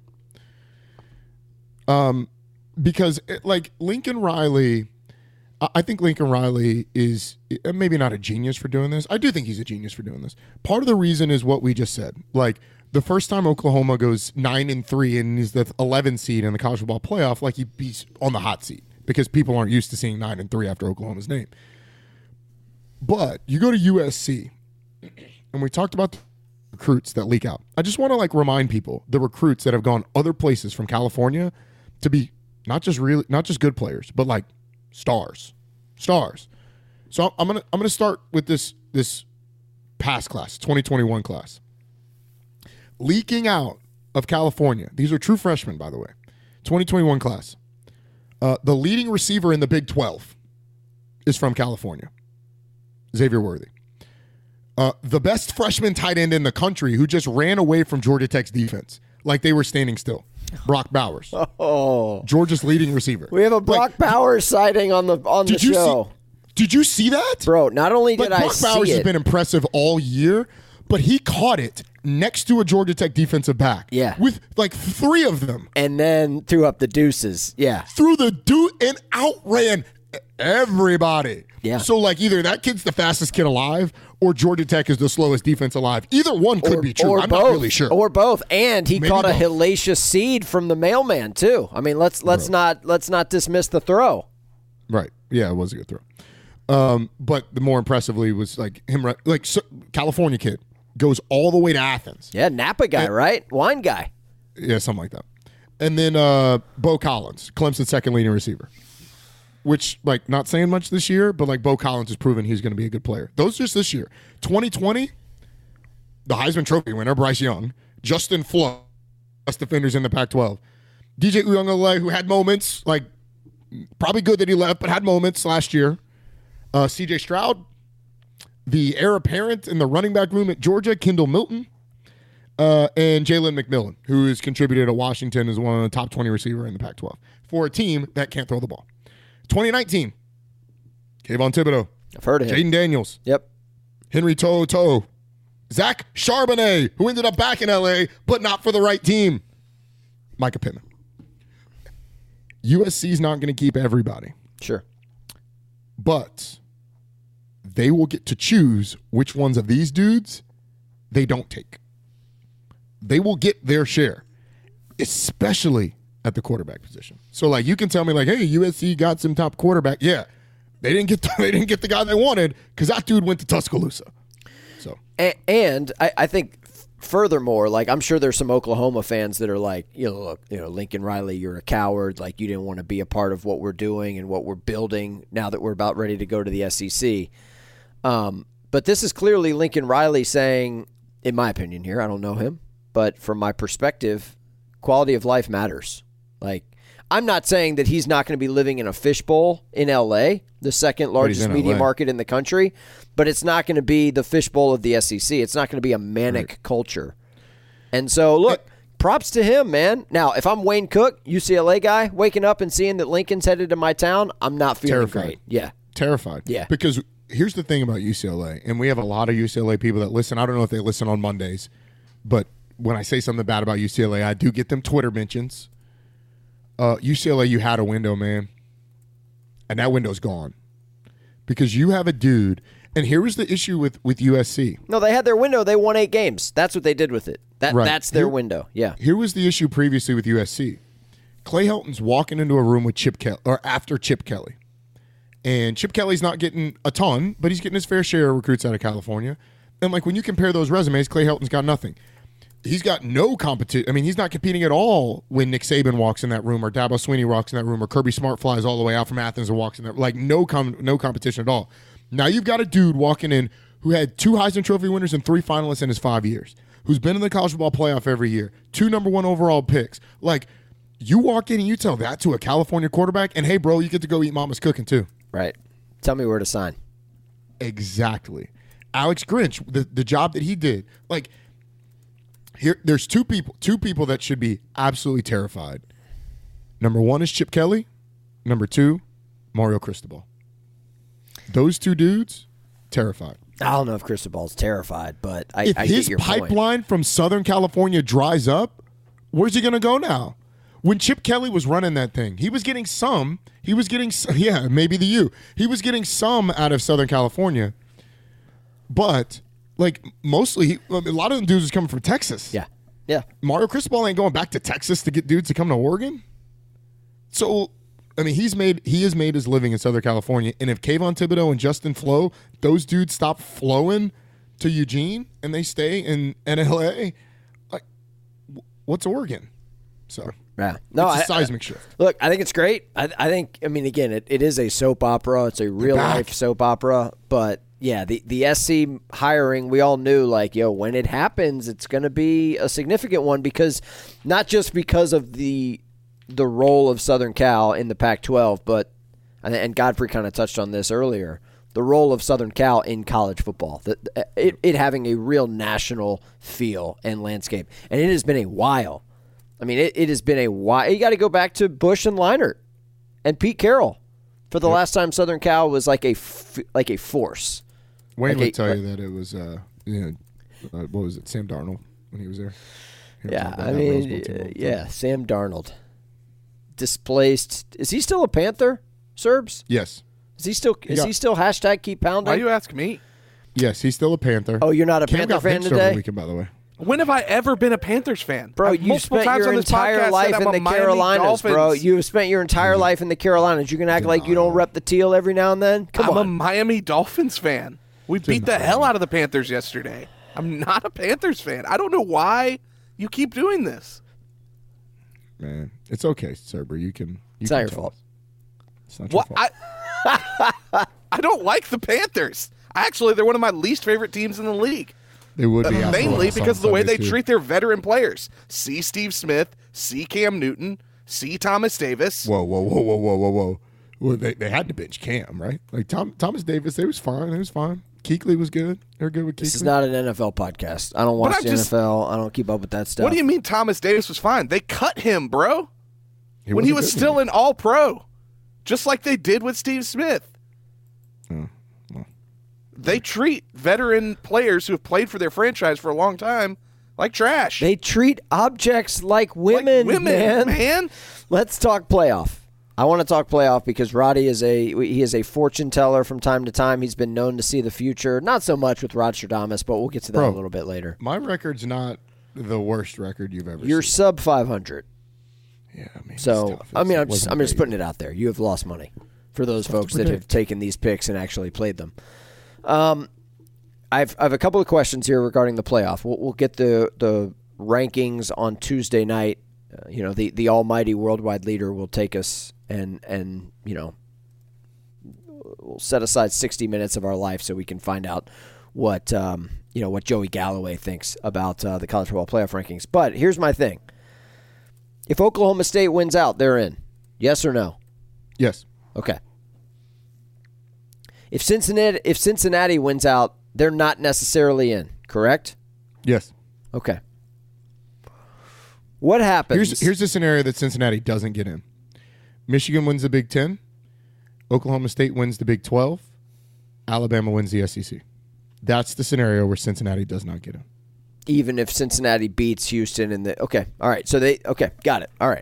Um, because, it, like, Lincoln Riley, I think Lincoln Riley is maybe not a genius for doing this. I do think he's a genius for doing this. Part of the reason is what we just said. Like, the first time Oklahoma goes nine and three and is the eleventh seed in the college football playoff, like, he, he's on the hot seat because people aren't used to seeing nine and three after Oklahoma's name. But you go to U S C, and we talked about the recruits that leak out. I just want to, like, remind people the recruits that have gone other places from California to be not just really not just good players, but like stars, stars. So I'm gonna I'm gonna start with this this past class, twenty twenty-one class. Leaking out of California. These are true freshmen, by the way. twenty twenty-one class. Uh, the leading receiver in the Big twelve is from California, Xavier Worthy. Uh, the best freshman tight end in the country who just ran away from Georgia Tech's defense like they were standing still. Brock Bowers. Oh, Georgia's leading receiver. We have a Brock like, Bowers sighting on the on the show. See, did you see that? Bro, not only did like, I Brock see Bowers it. has been impressive all year, but he caught it next to a Georgia Tech defensive back. Yeah. With like three of them. And then threw up the deuces. Yeah. Threw the dude and outran everybody. Yeah. So, like, either that kid's the fastest kid alive or Georgia Tech is the slowest defense alive. Either one could or, be true. Or I'm both. not really sure. Or both. And he Maybe caught a both. hellacious seed from the mailman, too. I mean, let's let's Bro. not let's not dismiss the throw. Right. Yeah, it was a good throw. Um, but the more impressively was like him, like so, California kid goes all the way to Athens. Yeah, Napa guy, and, right? Wine guy. Yeah, something like that. And then uh, Bo Collins, Clemson's second leading receiver, which, like, not saying much this year, but, like, Bo Collins has proven he's going to be a good player. Those just this year. twenty twenty, the Heisman Trophy winner, Bryce Young, Justin Flo, best defenders in the Pac twelve. D J Uiagalelei, who had moments, like, probably good that he left, but had moments last year. Uh, C J Stroud, the heir apparent in the running back room at Georgia, Kendall Milton, uh, and Jalen McMillan, who has contributed at Washington as one of the top twenty receiver in the Pac twelve for a team that can't throw the ball. twenty nineteen, Kayvon Thibodeau. I've heard of him. Jaden Daniels. Yep. Henry To'oTo'o. Zach Charbonnet, who ended up back in L A, but not for the right team. Micah Pittman. U S C's not going to keep everybody. Sure. But they will get to choose which ones of these dudes they don't take. They will get their share, especially at the quarterback position. So, like, you can tell me, like, hey, U S C got some top quarterback. Yeah, they didn't get the, they didn't get the guy they wanted because that dude went to Tuscaloosa. So, and, and I, I think, furthermore, like, I'm sure there's some Oklahoma fans that are like, you know, look, you know, Lincoln Riley, you're a coward. Like, you didn't want to be a part of what we're doing and what we're building now that we're about ready to go to the S E C. Um, but this is clearly Lincoln Riley saying, in my opinion here, I don't know him, but from my perspective, quality of life matters. Like, I'm not saying that he's not going to be living in a fishbowl in L A, the second largest media L A market in the country, but it's not going to be the fishbowl of the S E C. It's not going to be a manic right. culture. And so, look, props to him, man. Now, if I'm Wayne Cook, U C L A guy, waking up and seeing that Lincoln's headed to my town, I'm not feeling Terrified. great. Yeah. Terrified. Yeah. Because here's the thing about U C L A, and we have a lot of U C L A people that listen. I don't know if they listen on Mondays, but when I say something bad about U C L A, I do get them Twitter mentions. Uh, U C L A, you had a window, man, and that window's gone because you have a dude. And here was the issue with, with U S C. No, they had their window. They won eight games. That's what they did with it. That right. That's their here, window. Yeah. Here was the issue previously with U S C. Clay Helton's walking into a room with Chip Kelly, or after Chip Kelly. And Chip Kelly's not getting a ton, but he's getting his fair share of recruits out of California. And, like, when you compare those resumes, Clay Helton's got nothing. He's got no competition. I mean, he's not competing at all when Nick Saban walks in that room or Dabo Swinney walks in that room or Kirby Smart flies all the way out from Athens and walks in there. Like, no com- no competition at all. Now you've got a dude walking in who had two Heisman Trophy winners and three finalists in his five years, who's been in the college football playoff every year, two number one overall picks. Like, You walk in and you tell that to a California quarterback, and hey, bro, you get to go eat mama's cooking too. Right. Tell me where to sign. Exactly. Alex Grinch, the, the job that he did. Like, here, there's two people, two people that should be absolutely terrified. Number one is Chip Kelly. Number two, Mario Cristobal. Those two dudes, terrified. I don't know if Cristobal's terrified, but I, if I his get your pipeline point. from Southern California dries up, where's he going to go now? When Chip Kelly was running that thing, he was getting some. He was getting, yeah, maybe the U. He was getting some out of Southern California, but like mostly, he, a lot of them dudes is coming from Texas. Yeah, yeah. Mario Cristobal ain't going back to Texas to get dudes to come to Oregon. So, I mean, he's made he has made his living in Southern California, and if Kayvon Thibodeau and Justin Flo, those dudes stop flowing to Eugene and they stay in N L A, like, what's Oregon? So. Yeah. No, it's a I, seismic I, shift. Look, I think it's great. I, I think, I mean, again, it, it is a soap opera. It's a real life soap opera. But, yeah, the, the S C hiring, we all knew, like, yo, when it happens, it's going to be a significant one because not just because of the the role of Southern Cal in the Pac twelve, but, and Godfrey kind of touched on this earlier, the role of Southern Cal in college football, the, it, it having a real national feel and landscape. And it has been a while. I mean, it, it has been a while. You got to go back to Bush and Leinart and Pete Carroll for the yep. last time Southern Cal was like a f- like a force. Wayne like would a, tell you that it was, uh, you know, uh, what was it, Sam Darnold when he was there? He yeah, I mean, uh, yeah, Sam Darnold. Displaced. Is he still a Panther, Serbs? Yes. Is he still? Is got, he still hashtag keep pounding? Why you ask me? Yes, he's still a Panther. Oh, you're not a Cam Panther got fan benched today? Over the weekend, by the way. When have I ever been a Panthers fan? Bro, I've you spent your entire life in the Carolinas, Dolphins. bro. You've spent your entire life in the Carolinas. You can act Denial. like you don't rep the teal every now and then? Come I'm on. a Miami Dolphins fan. We beat the hell out of the Panthers yesterday. I'm not a Panthers fan. I don't know why you keep doing this. Man, it's okay, Cerber. You can. You it's can not your tell fault. us. It's not What? your fault. I, I don't like the Panthers. Actually, they're one of my least favorite teams in the league. They would be Uh, mainly after because of the way they Sunday, too. treat their veteran players. See Steve Smith, see Cam Newton, see Thomas Davis. Whoa, whoa, whoa, whoa, whoa, whoa, whoa. Well, they, they had to bench Cam, right? Like Tom, Thomas Davis, they was fine. They was fine. Keekly was good. They're good with Keekly. This is not an N F L podcast. I don't watch But I'm the just- N F L. I don't keep up with that stuff. What do you mean Thomas Davis was fine? They cut him, bro. He when he wasn't was good still anymore. an all-pro, just like they did with Steve Smith. Oh, well. They treat veteran players who have played for their franchise for a long time like trash. They treat objects like Like women, women, man. man. Let's talk playoff. I want to talk playoff because Roddy is a he is a fortune teller from time to time. He's been known to see the future. Not so much with Roger Damas, but we'll get to that Bro, a little bit later. My record's not the worst record you've ever You're seen. sub five hundred. Yeah, I mean, So, it's tough. I mean, It's- I'm it just, wasn't I'm just great. putting it out there. You have lost money for those folks that have predict. taken these picks and actually played them. Um, I've I have a couple of questions here regarding the playoff. We'll, we'll get the the rankings on Tuesday night. Uh, you know, the the almighty worldwide leader will take us and and you know, we'll set aside sixty minutes of our life so we can find out what um, you know what Joey Galloway thinks about uh, the college football playoff rankings. But here's my thing. If Oklahoma State wins out, they're in. Yes or no? Yes. Okay. If Cincinnati if Cincinnati wins out, they're not necessarily in, correct? Yes. Okay. What happens? Here's here's the scenario that Cincinnati doesn't get in. Michigan wins the Big Ten. Oklahoma State wins the Big twelve. Alabama wins the S E C. That's the scenario where Cincinnati does not get in. even if Cincinnati beats Houston in the okay, all right. So they okay, got it. All right.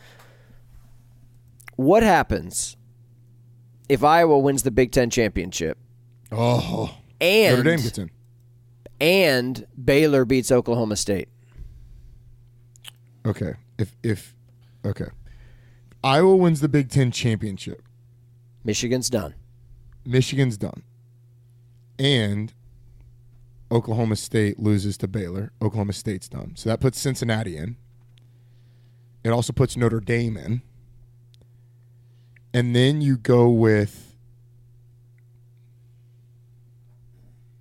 What happens if Iowa wins the Big Ten championship? Oh, and Notre Dame gets in. And Baylor beats Oklahoma State. Okay. If if okay. Iowa wins the Big Ten championship. Michigan's done. Michigan's done. And Oklahoma State loses to Baylor. Oklahoma State's done. So that puts Cincinnati in. It also puts Notre Dame in. And then you go with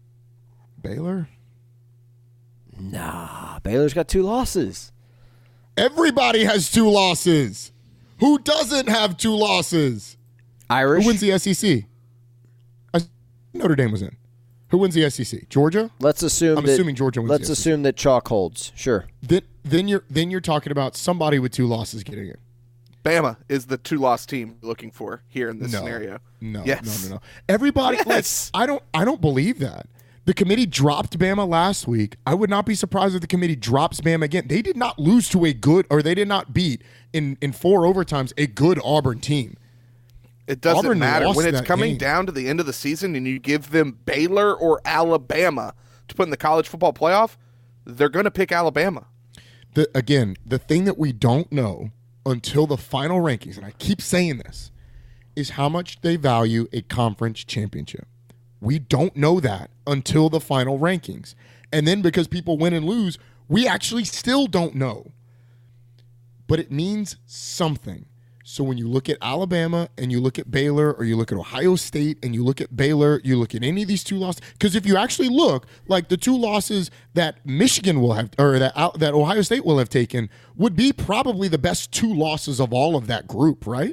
Baylor? Nah, Baylor's got two losses. Everybody has two losses. Who doesn't have two losses? Irish. Who wins the S E C? I, Notre Dame was in. Who wins the S E C? Georgia? Let's assume I'm that, assuming Georgia wins Let's the S E C. assume that chalk holds. Sure. Then, then you're then you're talking about somebody with two losses getting in. Bama is the two-loss team you're looking for here in this No. scenario. No, Yes. no, no, no. Everybody, Yes. like, I don't, I don't believe that. The committee dropped Bama last week. I would not be surprised if the committee drops Bama again. They did not lose to a good, or they did not beat in in four overtimes a good Auburn team. It doesn't Auburn matter. lost When it's that coming game. down to the end of the season and you give them Baylor or Alabama to put in the college football playoff, they're going to pick Alabama. The, again, the thing that we don't know until the final rankings, and I keep saying this, is how much they value a conference championship. We don't know that until the final rankings. And then because people win and lose, we actually still don't know. But it means something. So when you look at Alabama and you look at Baylor, or you look at Ohio State and you look at Baylor, you look at any of these two losses, because if you actually look, like the two losses that Michigan will have, or that that Ohio State will have taken, would be probably the best two losses of all of that group, right?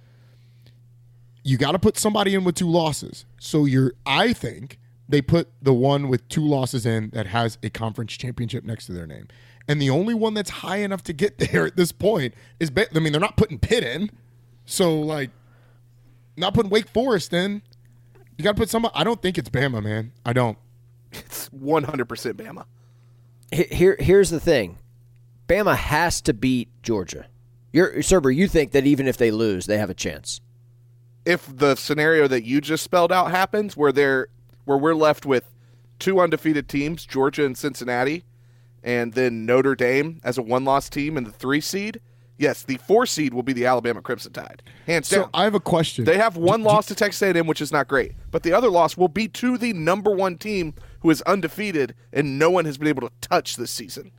You got to put somebody in with two losses. So you're, I think they put the one with two losses in that has a conference championship next to their name. And the only one that's high enough to get there at this point is, ba- I mean, they're not putting Pitt in. So, like, not putting Wake Forest in. You got to put somebody. I don't think it's Bama, man. I don't. It's one hundred percent Bama. Here, here's the thing. Bama has to beat Georgia. You're, Serber, you think that even if they lose, they have a chance. If the scenario that you just spelled out happens, where they're where we're left with two undefeated teams, Georgia and Cincinnati, and then Notre Dame as a one-loss team in the three seed, yes, the four seed will be the Alabama Crimson Tide, hands So down. I have a question. They have one Do- loss to Texas A and M, which is not great, but the other loss will be to the number one team who is undefeated and no one has been able to touch this season.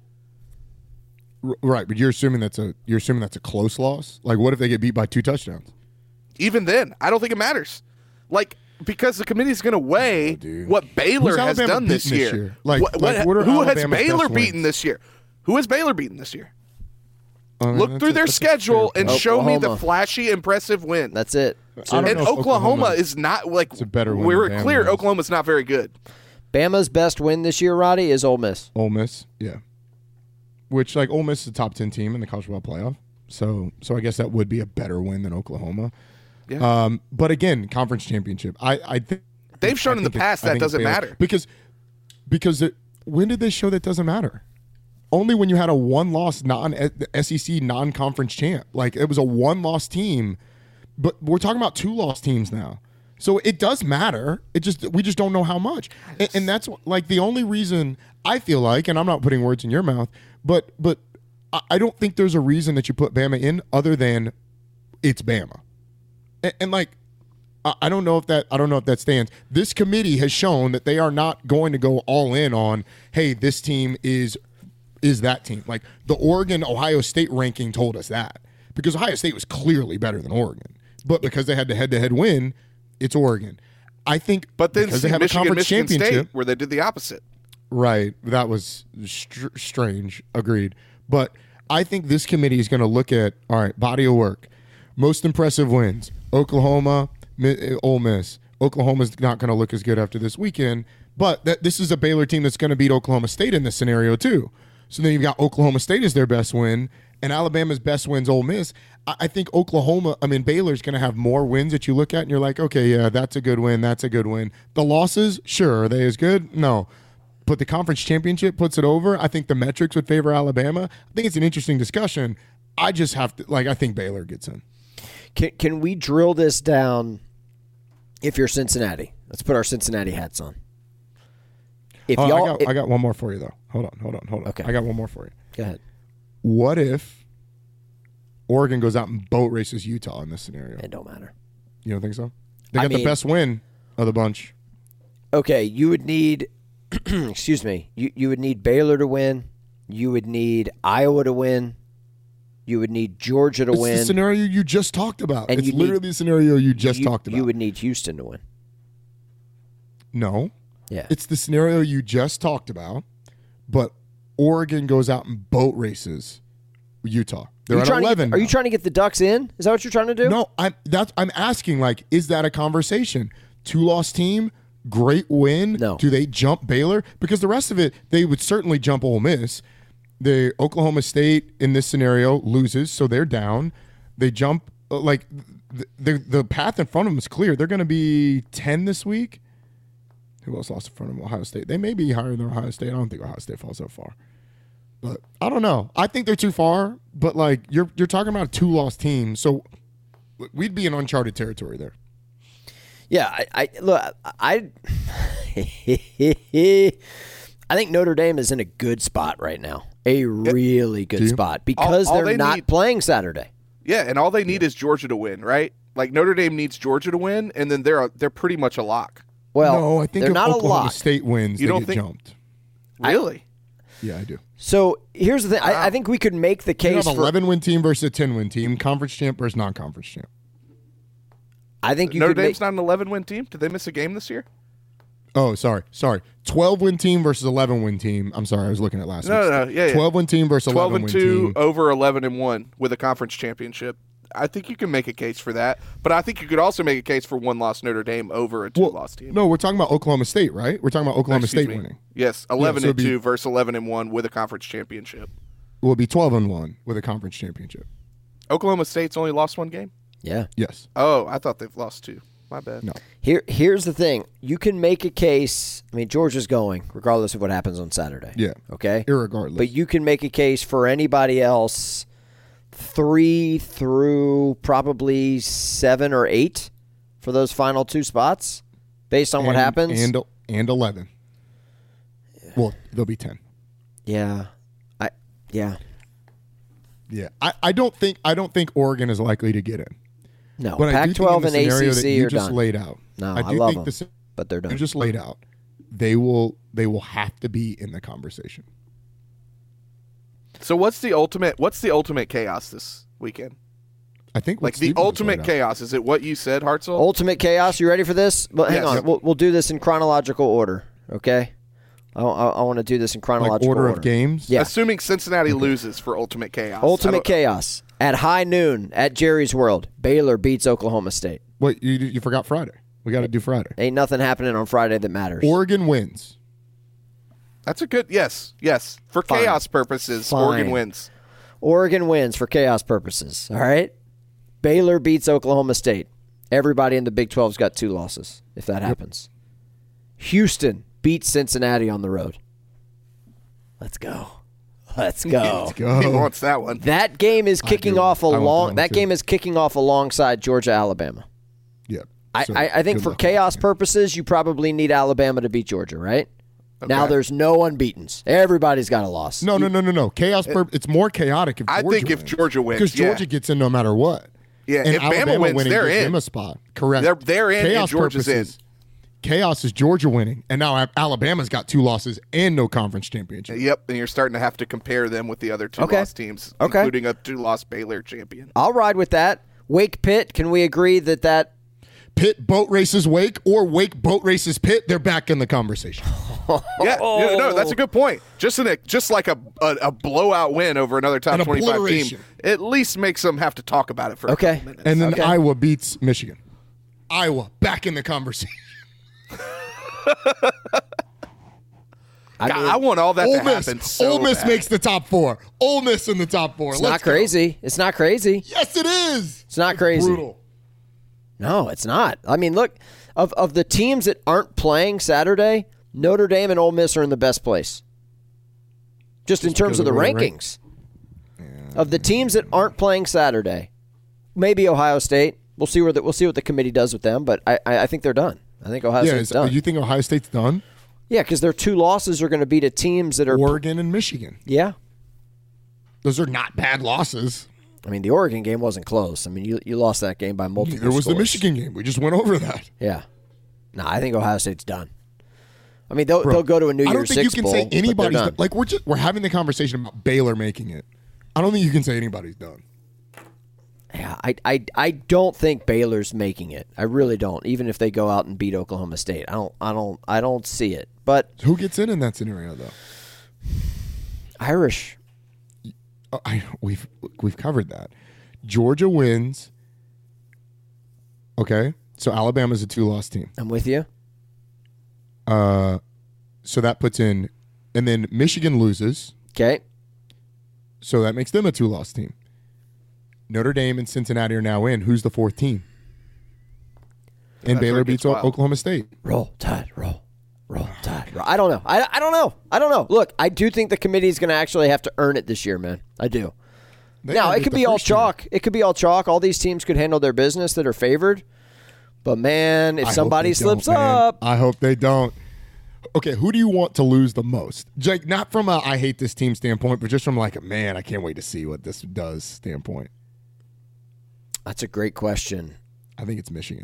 R- Right, but you're assuming that's a you're assuming that's a close loss. Like, what if they get beat by two touchdowns? Even then, I don't think it matters. Like, because the committee is going to weigh dude. what Baylor Who's has Alabama done this beaten year. this year? Like- what, like, what- what are who has Alabama's Baylor best beaten wins? this year? Who has Baylor beaten this year? I mean, Look that's through a- their that's a schedule fair and point. show me the Oklahoma. flashy, impressive win. That's it. I don't And know if Oklahoma, Oklahoma is not like a better win we were than Bama clear. is. Oklahoma's not very good. Bama's best win this year, Roddy, is Ole Miss. Ole Miss, yeah. Which, like, Ole Miss is a top ten team in the college football playoff. So, so I guess that would be a better win than Oklahoma. Yeah. Um, but again, conference championship. I, I think They've shown I in the think it- past I that think it's doesn't Baylor. matter. because because it, when did they show that doesn't matter? Only when you had a one-loss non S E C non-conference champ. Like, it was a one-loss team, but we're talking about two-loss teams now. So it does matter. It just we just don't know how much, and, and that's like the only reason I feel like. And I'm not putting words in your mouth, but but I, I don't think there's a reason that you put Bama in other than it's Bama, and, and like I, I don't know if that I don't know if that stands. This committee has shown that they are not going to go all in on, hey, this team is is that team. Like the Oregon Ohio State ranking told us that, because Ohio State was clearly better than Oregon, but because they had the head-to-head win, it's Oregon. I think, But then because see they have Michigan, a conference Michigan championship, State, where they did the opposite. right? That was str- strange. Agreed. But I think this committee is going to look at, all right, body of work, most impressive wins, Oklahoma, Mi- Ole Miss. Oklahoma's not going to look as good after this weekend, but that this is a Baylor team that's going to beat Oklahoma State in this scenario too. So then you've got Oklahoma State as their best win, and Alabama's best win's Ole Miss. I, I think Oklahoma, I mean, Baylor's going to have more wins that you look at, and you're like, okay, yeah, that's a good win, that's a good win. The losses, sure, are they as good? No. But the conference championship puts it over. I think the metrics would favor Alabama. I think it's an interesting discussion. I just have to, like, I think Baylor gets in. Can can we drill this down? If you're Cincinnati, let's put our Cincinnati hats on. If Oh, y'all, I, got, if- I got one more for you, though. Hold on, hold on, hold on. Okay. I got one more for you. go ahead. What if Oregon goes out and boat races Utah in this scenario? It don't matter. You don't think so? They I got the mean- best win of the bunch. Okay, you would need, excuse me, you, you would need Baylor to win. You would need Iowa to win. You would need Georgia to It's win. the scenario you just talked about. And it's you need- literally the scenario you just you, talked about. You would need Houston to win. no. Yeah. It's the scenario you just talked about, but Oregon goes out and boat races Utah. Are They're you, at trying to eleven. get, are you now. trying to get the Ducks in? Is that what you're trying to do? No, I'm that's I'm asking. Like, is that a conversation? Two loss team, great win. No. Do they jump Baylor? Because the rest of it, they would certainly jump Ole Miss. The Oklahoma State in this scenario loses, so they're down. They jump uh, like the, the the path in front of them is clear. They're going to be ten this week. Who else lost in front of them? Ohio State. They may be higher than Ohio State. I don't think Ohio State falls so far. But I don't know. I think they're too far. But like you're you're talking about a two-loss team, so we'd be in uncharted territory there. Yeah, I, I look. I I think Notre Dame is in a good spot right now. A really good spot because all, all they're they not need, playing Saturday. Yeah, and all they need is Georgia to win, right? Like Notre Dame needs Georgia to win, and then they're they're pretty much a lock. Well, no, I think they're if not Oklahoma a lock. State wins, You they don't get think- jumped. Really? Yeah, I do. So here's the thing. I, I think we could make the You case have an for. eleven-win team versus a ten-win team, conference champ versus non-conference champ. I think you Notre could Dame's make. not an eleven-win team. Did they miss a game this year? Oh, sorry, sorry. twelve-win team versus eleven-win team. I'm sorry, I was looking at last No, week's. no, no, yeah, yeah. twelve-win team versus Twelve eleven-win and two team. over eleven and one with a conference championship. I think you can make a case for that, but I think you could also make a case for one loss Notre Dame over a two-loss team. No, we're talking about Oklahoma State, right? We're talking about Oklahoma Excuse State me. winning. Yes, eleven so and it'd be- two versus eleven and one with a conference championship. It will be twelve and one with a conference championship. Oklahoma State's only lost one game. Yeah. Yes. Oh, I thought they've lost two. My bad. No. Here, here's the thing. You can make a case. I mean, Georgia's going regardless of what happens on Saturday. Yeah. Okay. Irregardless. But you can make a case for anybody else, three through probably seven or eight, for those final two spots, based on what And- happens. And and eleven. Well, there'll be ten. yeah. I. Yeah. Yeah. I, I don't think I don't think Oregon is likely to get in. No. But I do Pac twelve think and in the A scenario C that C you are just done. laid out. No, I I, do love think them, the scenario but they're done. you just laid out. They will they will have to be in the conversation. So what's the ultimate? What's the ultimate chaos this weekend? I think what Like the Steven just ultimate laid out. chaos. Is it what you said, Hartzell? Ultimate chaos. You ready for this? Well, hang Yes. on. Yep. We'll, we'll do this in chronological order. Okay. I, I, I want to do this in Like chronological order of games. Yeah. Assuming Cincinnati loses for ultimate chaos. I Ultimate don't- chaos at high noon at Jerry's World. Baylor beats Oklahoma State. Wait, you you forgot Friday. We got to do Friday. Ain't nothing happening on Friday that matters. Oregon wins. That's a good yes, yes. For Fine. chaos purposes, Fine. Oregon wins. Oregon wins for chaos purposes. All right. Baylor beats Oklahoma State. Everybody in the Big twelve's got two losses if that happens. Houston beats Cincinnati on the road. Let's go. Let's go. Let's go. He wants that one. That game is kicking do. off I want that along. one That too. game is kicking off alongside Georgia Alabama. Yeah. I, So, I, I think good for luck with that chaos game. purposes, you probably need Alabama to beat Georgia, right? Now Okay. there's no unbeatens. Everybody's got a loss. No, no, no, no, no. Chaos. Pur- it's more chaotic if I Georgia think if wins. Georgia wins, because yeah. Georgia gets in no matter what. Yeah, and if Bama Alabama wins, winning they're gives in. them a spot. Correct. They're- they're in and Chaos Georgia's in. purposes, Chaos is Georgia winning, and now Alabama's got two losses and no conference championship. Yep, and you're starting to have to compare them with the other two Okay. lost teams, Okay. including a two-loss Baylor champion. I'll ride with that. Wake Pitt, can we agree that that Pitt boat races Wake or Wake boat races Pitt, they're back in the conversation. Yeah, yeah, no, that's a good point. Just in a, just like a, a a blowout win over another top An twenty-five team, obliteration. at least makes them have to talk about it for a Okay. couple minutes. And then Okay. Iowa beats Michigan. Iowa back in the conversation. I God, mean, I want all that Ole to Miss, happen. So Ole Miss bad. makes the top four. Ole Miss in the top four. it's Let's not go. crazy. It's not crazy. Yes, it is. It's not crazy. Brutal. No, it's not. I mean, look, of of the teams that aren't playing Saturday, Notre Dame and Ole Miss are in the best place. Just, in terms because of the of where they rank? rankings. Of the teams that aren't playing Saturday, maybe Ohio State. We'll see where the, we'll see what the committee does with them, but I I, I think they're done. I think Ohio Yeah, State's is, done. you think Ohio State's done? yeah, because their two losses are going to be to teams that are. Oregon and Michigan. Yeah. Those are not bad losses. I mean, the Oregon game wasn't close. I mean, you you lost that game by multiple There was the scores. Michigan game. We just went over that. Yeah. No, I think Ohio State's done. I mean, they'll Bro, they'll go to a New I don't Year's think Six you can bowl, say but they're anybody's done. done. Like we're just we're having the conversation about Baylor making it. I don't think you can say anybody's done. Yeah, I, I, I don't think Baylor's making it. I really don't. Even if they go out and beat Oklahoma State, I don't I don't I don't see it. But Who gets in in that scenario though? Irish, oh, I, we've we've covered that. Georgia wins. Okay, so Alabama's a two-loss team. I'm with you. Uh, so that puts in, and then Michigan loses. Okay. So that makes them a two-loss team. Notre Dame and Cincinnati are now in. Who's the fourth team? And That's Baylor where it beats gets wild. Oklahoma State. Roll Tide, roll, roll Tide. Roll. I don't know. I, I don't know. I don't know. Look, I do think the committee is going to actually have to earn it this year, man. I do. They Now, earned it could the be all first year. chalk. It could be all chalk. All these teams could handle their business that are favored. But, man, if I hope somebody they slips don't, man. up. I hope they don't. Okay, who do you want to lose the most? Jake, not from a I hate this team standpoint, but just from like a man, I can't wait to see what this does standpoint. That's a great question. I think it's Michigan.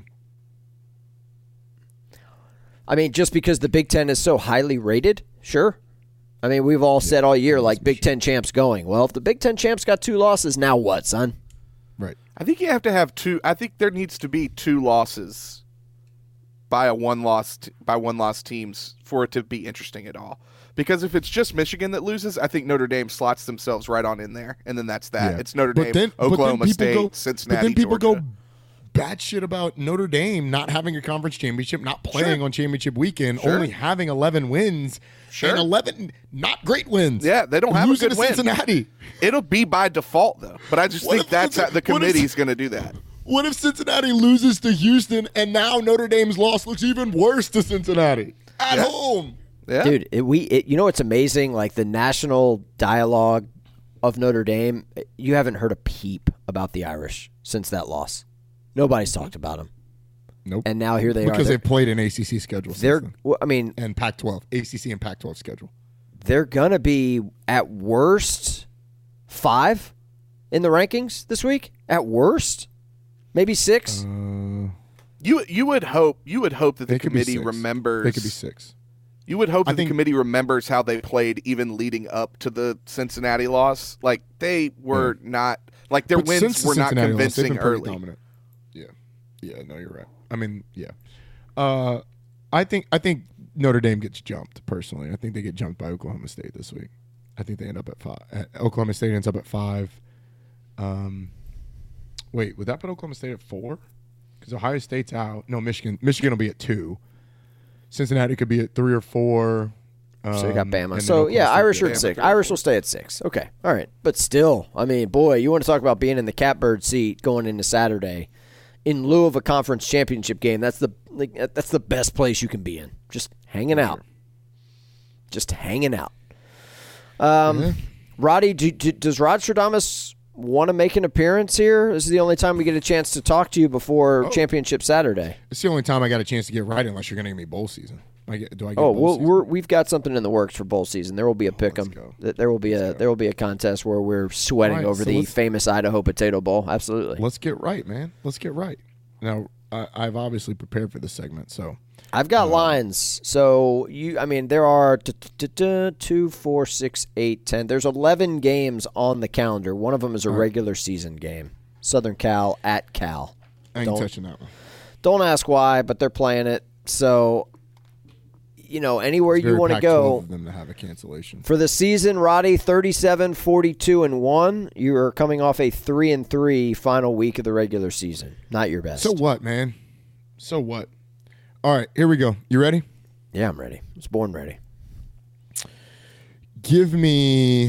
I mean, just because the Big Ten is so highly rated, sure. I mean, we've all said all year, like, Big Ten champs going. Well, if the Big Ten champs got two losses, now what, son? Right. I think you have to have two. I think there needs to be two losses by a one loss t- by one loss teams for it to be interesting at all. Because if it's just Michigan that loses, I think Notre Dame slots themselves right on in there, and then that's that. Yeah. It's Notre But Dame, then- but then Oklahoma people State, go- Cincinnati, But then people Georgia. go bad shit about Notre Dame not having a conference championship, not playing Sure. on championship weekend, Sure. only having eleven wins, Sure. and eleven not great wins. Yeah, they don't have a Losing good to win. Cincinnati. It'll be by default though, but I just What think if that's Cinci- how the what if- committee's going to do that. What if Cincinnati loses to Houston and now Notre Dame's loss looks even worse to Cincinnati at Yeah. home? Yeah, Dude, it, we it, you know what's amazing? Like, the national dialogue of Notre Dame, you haven't heard a peep about the Irish since that loss. Nobody's talked about them. Nope. And now here they are. because They're, they played an A C C schedule. since they're then. well, I mean, and Pac twelve, A C C and Pac twelve schedule. they're going to be, at worst, five in the rankings this week. At worst. Maybe six. Uh, you you would hope you would hope that the they could be committee six. remembers. They could be six. You would hope I that think- the committee remembers how they played even leading up to the Cincinnati loss. Like they were not like their But wins since the were not Cincinnati loss, they've convincing been pretty early. Dominant. Yeah, yeah. No, you're right. I mean, yeah. Uh, I think I think Notre Dame gets jumped personally. I think they get jumped by Oklahoma State this week. I think they end up at five. uh, Oklahoma State ends up at five. Um, wait, would that put Oklahoma State at four? Because Ohio State's out. No, Michigan. Michigan will be at two. Cincinnati could be at three or four. So you got um, Bama. and then So, Oklahoma yeah, State Irish are at gets- six. Irish will stay at six. Okay. All right. But still, I mean, boy, you want to talk about being in the catbird seat going into Saturday in lieu of a conference championship game. That's the like, that's the best place you can be in. Just hanging out. Just hanging out. Um, Yeah. Roddy, do, do, does Rod Stradamus want to make an appearance here? This is the only time we get a chance to talk to you before Oh. Championship Saturday. It's the only time I got a chance to get right, unless you're going to give me bowl season. I get, do I get Oh, bowl we'll, season? we're, we've got something in the works for bowl season. There will be a pick 'em. go. Th- There will be a go. there will be a contest where we're sweating All right, over so the let's- famous Idaho Potato Bowl. Absolutely. Let's get right, man. Let's get right. Now, I, I've obviously prepared for this segment, so I've got lines. So you, I mean, there are t- t- t- two, four, six, eight, ten. There's eleven games on the calendar. One of them is a regular season game. Southern Cal at Cal. I ain't Don't- touching that one. Don't ask why, but they're playing it. So, you know, anywhere you Very want to Pac twelve go. of them to have a cancellation. For the season, Roddy, thirty-seven, forty-two, and one. You are coming off a three and three final week of the regular season. Not your best. So what, man? So what? All right, here we go. You ready? Yeah, I'm ready. I was born ready. Give me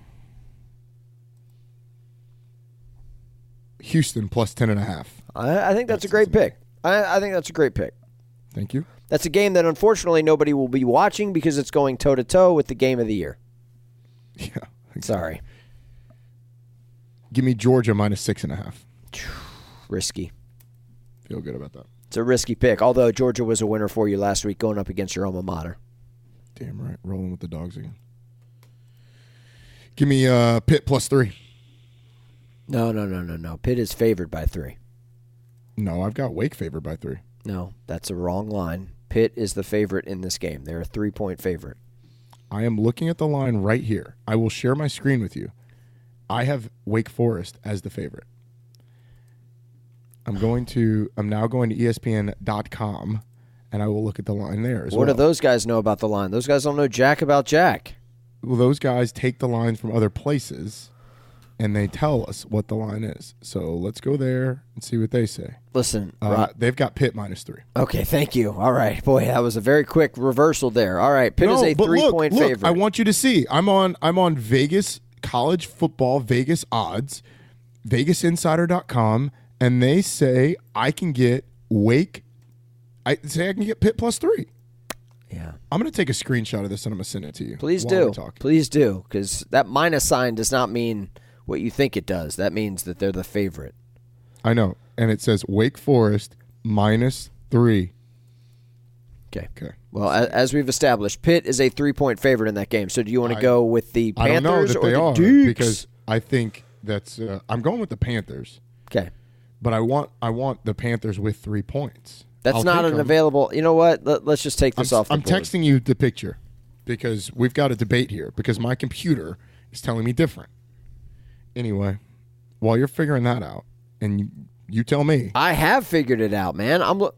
Houston plus ten and a half. I, I think that's, a great pick. I, I think that's a great pick. Thank you. That's a game that unfortunately nobody will be watching because it's going toe to toe with the game of the year. Yeah. Sorry, Give me Georgia minus six and a half. risky. Feel good about that. It's a risky pick. Although Georgia was a winner for you last week, going up against your alma mater. Damn right. Rolling with the dogs again. Give me uh, Pitt plus three. No, no, no, no, no. Pitt is favored by three. No, I've got Wake favored by three. No, that's a wrong line. Pitt is the favorite in this game. They're a three-point favorite. I am looking at the line right here. I will share my screen with you. I have Wake Forest as the favorite. I'm going to. I'm now going to E S P N dot com, and I will look at the line there as What well. do those guys know about the line? Those guys don't know jack about jack. Well, those guys take the lines from other places, and they tell us what the line is. So let's go there and see what they say. Listen, Uh, Rod- they've got Pitt minus three. okay, thank you. All right, boy, that was a very quick reversal there. All right, Pitt is a but look, three-point look, favorite. I want you to see. I'm on. I'm on Vegas college football Vegas odds, Vegas Insider dot com, and they say I can get Wake. I say I can get Pitt plus three. yeah. I'm going to take a screenshot of this and I'm going to send it to you. Please while do. we're talking. Please do, because that minus sign does not mean what you think it does. That means that they're the favorite. I know, and it says Wake Forest minus three. Okay. Okay. Well, as, as we've established, Pitt is a three-point favorite in that game. So do you want to I- go with the I don't know Panthers that or they the are Dukes? because I think that's. Uh, I'm going with the Panthers, okay. but I want I want the Panthers with three points. That's I'll not take an 'em. available. You know what? Let, let's just take I'm, this off the I'm board. texting you the picture because we've got a debate here because my computer is telling me different. Anyway, while you're figuring that out, and you, you tell me, I have figured it out, man. I'm lo-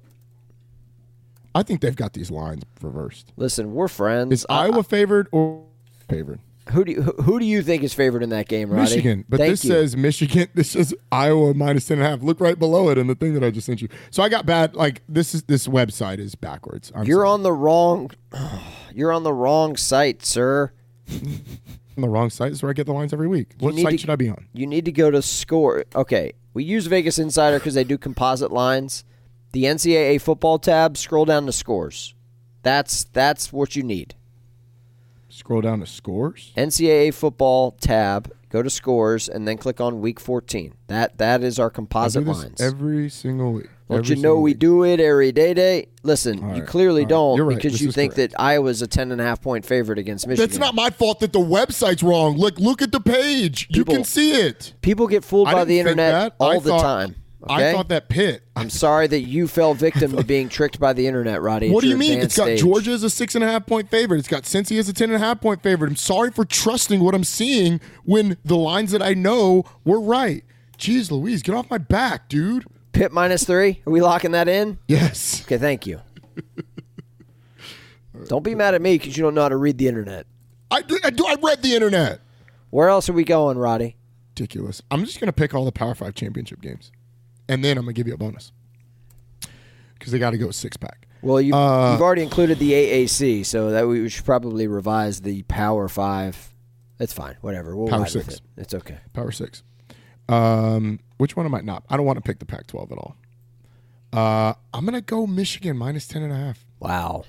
I think they've got these lines reversed. Listen, we're friends. Is I- Iowa favored or favored? Who do you, who, who do you think is favored in that game, Roddy? Michigan, but Thank this you. says Michigan. This says Iowa minus ten and a half. Look right below it in the thing that I just sent you. So I got bad. Like this is this website is backwards. I'm You're sorry. on the wrong. You're on the wrong site, sir. on the wrong site. This is where I get the lines every week. What need site to- should I be on? You need to go to Score. Okay, we use Vegas Insider because they do composite lines. The N C double A football tab. Scroll down to Scores. That's that's what you need. Scroll down to scores. N C double A football tab. Go to Scores and then click on Week fourteen. That that is our I do composite this lines. every single week. Don't Every you know single we week. do it every day day? Listen, All you right, clearly all right. don't You're right. because This you is think correct. that Iowa's a ten and a half point favorite against Michigan. That's not my fault that the website's wrong. Look, look at the page. People- you can see it. People get fooled I by the didn't think internet that. all I the thought- time. Okay? I thought that Pitt. I'm sorry that you fell victim to being tricked by the internet, Roddy. What At do you your mean? advanced It's got age. Georgia as a six and a half point favorite. It's got Cincy as a ten and a half point favorite. I'm sorry for trusting what I'm seeing when the lines that I know were right. Jeez Louise, get off my back, dude. Pitt minus three. Are we locking that in? Yes. Okay, thank you. Don't be mad at me because you don't know how to read the internet. I do, I do. I read the internet. Where else are we going, Roddy? Ridiculous. I'm just gonna pick all the Power Five championship games, and then I'm gonna give you a bonus because they got to go six pack. Well, you, Uh, you've already included the A A C, so that we should probably revise the Power Five. It's fine. Whatever. We'll Power ride with six. it. It's okay. Power Six. Um, which one am I not? I don't want to pick the Pac twelve at all. Uh, I'm gonna go Michigan minus ten and a half. Wow.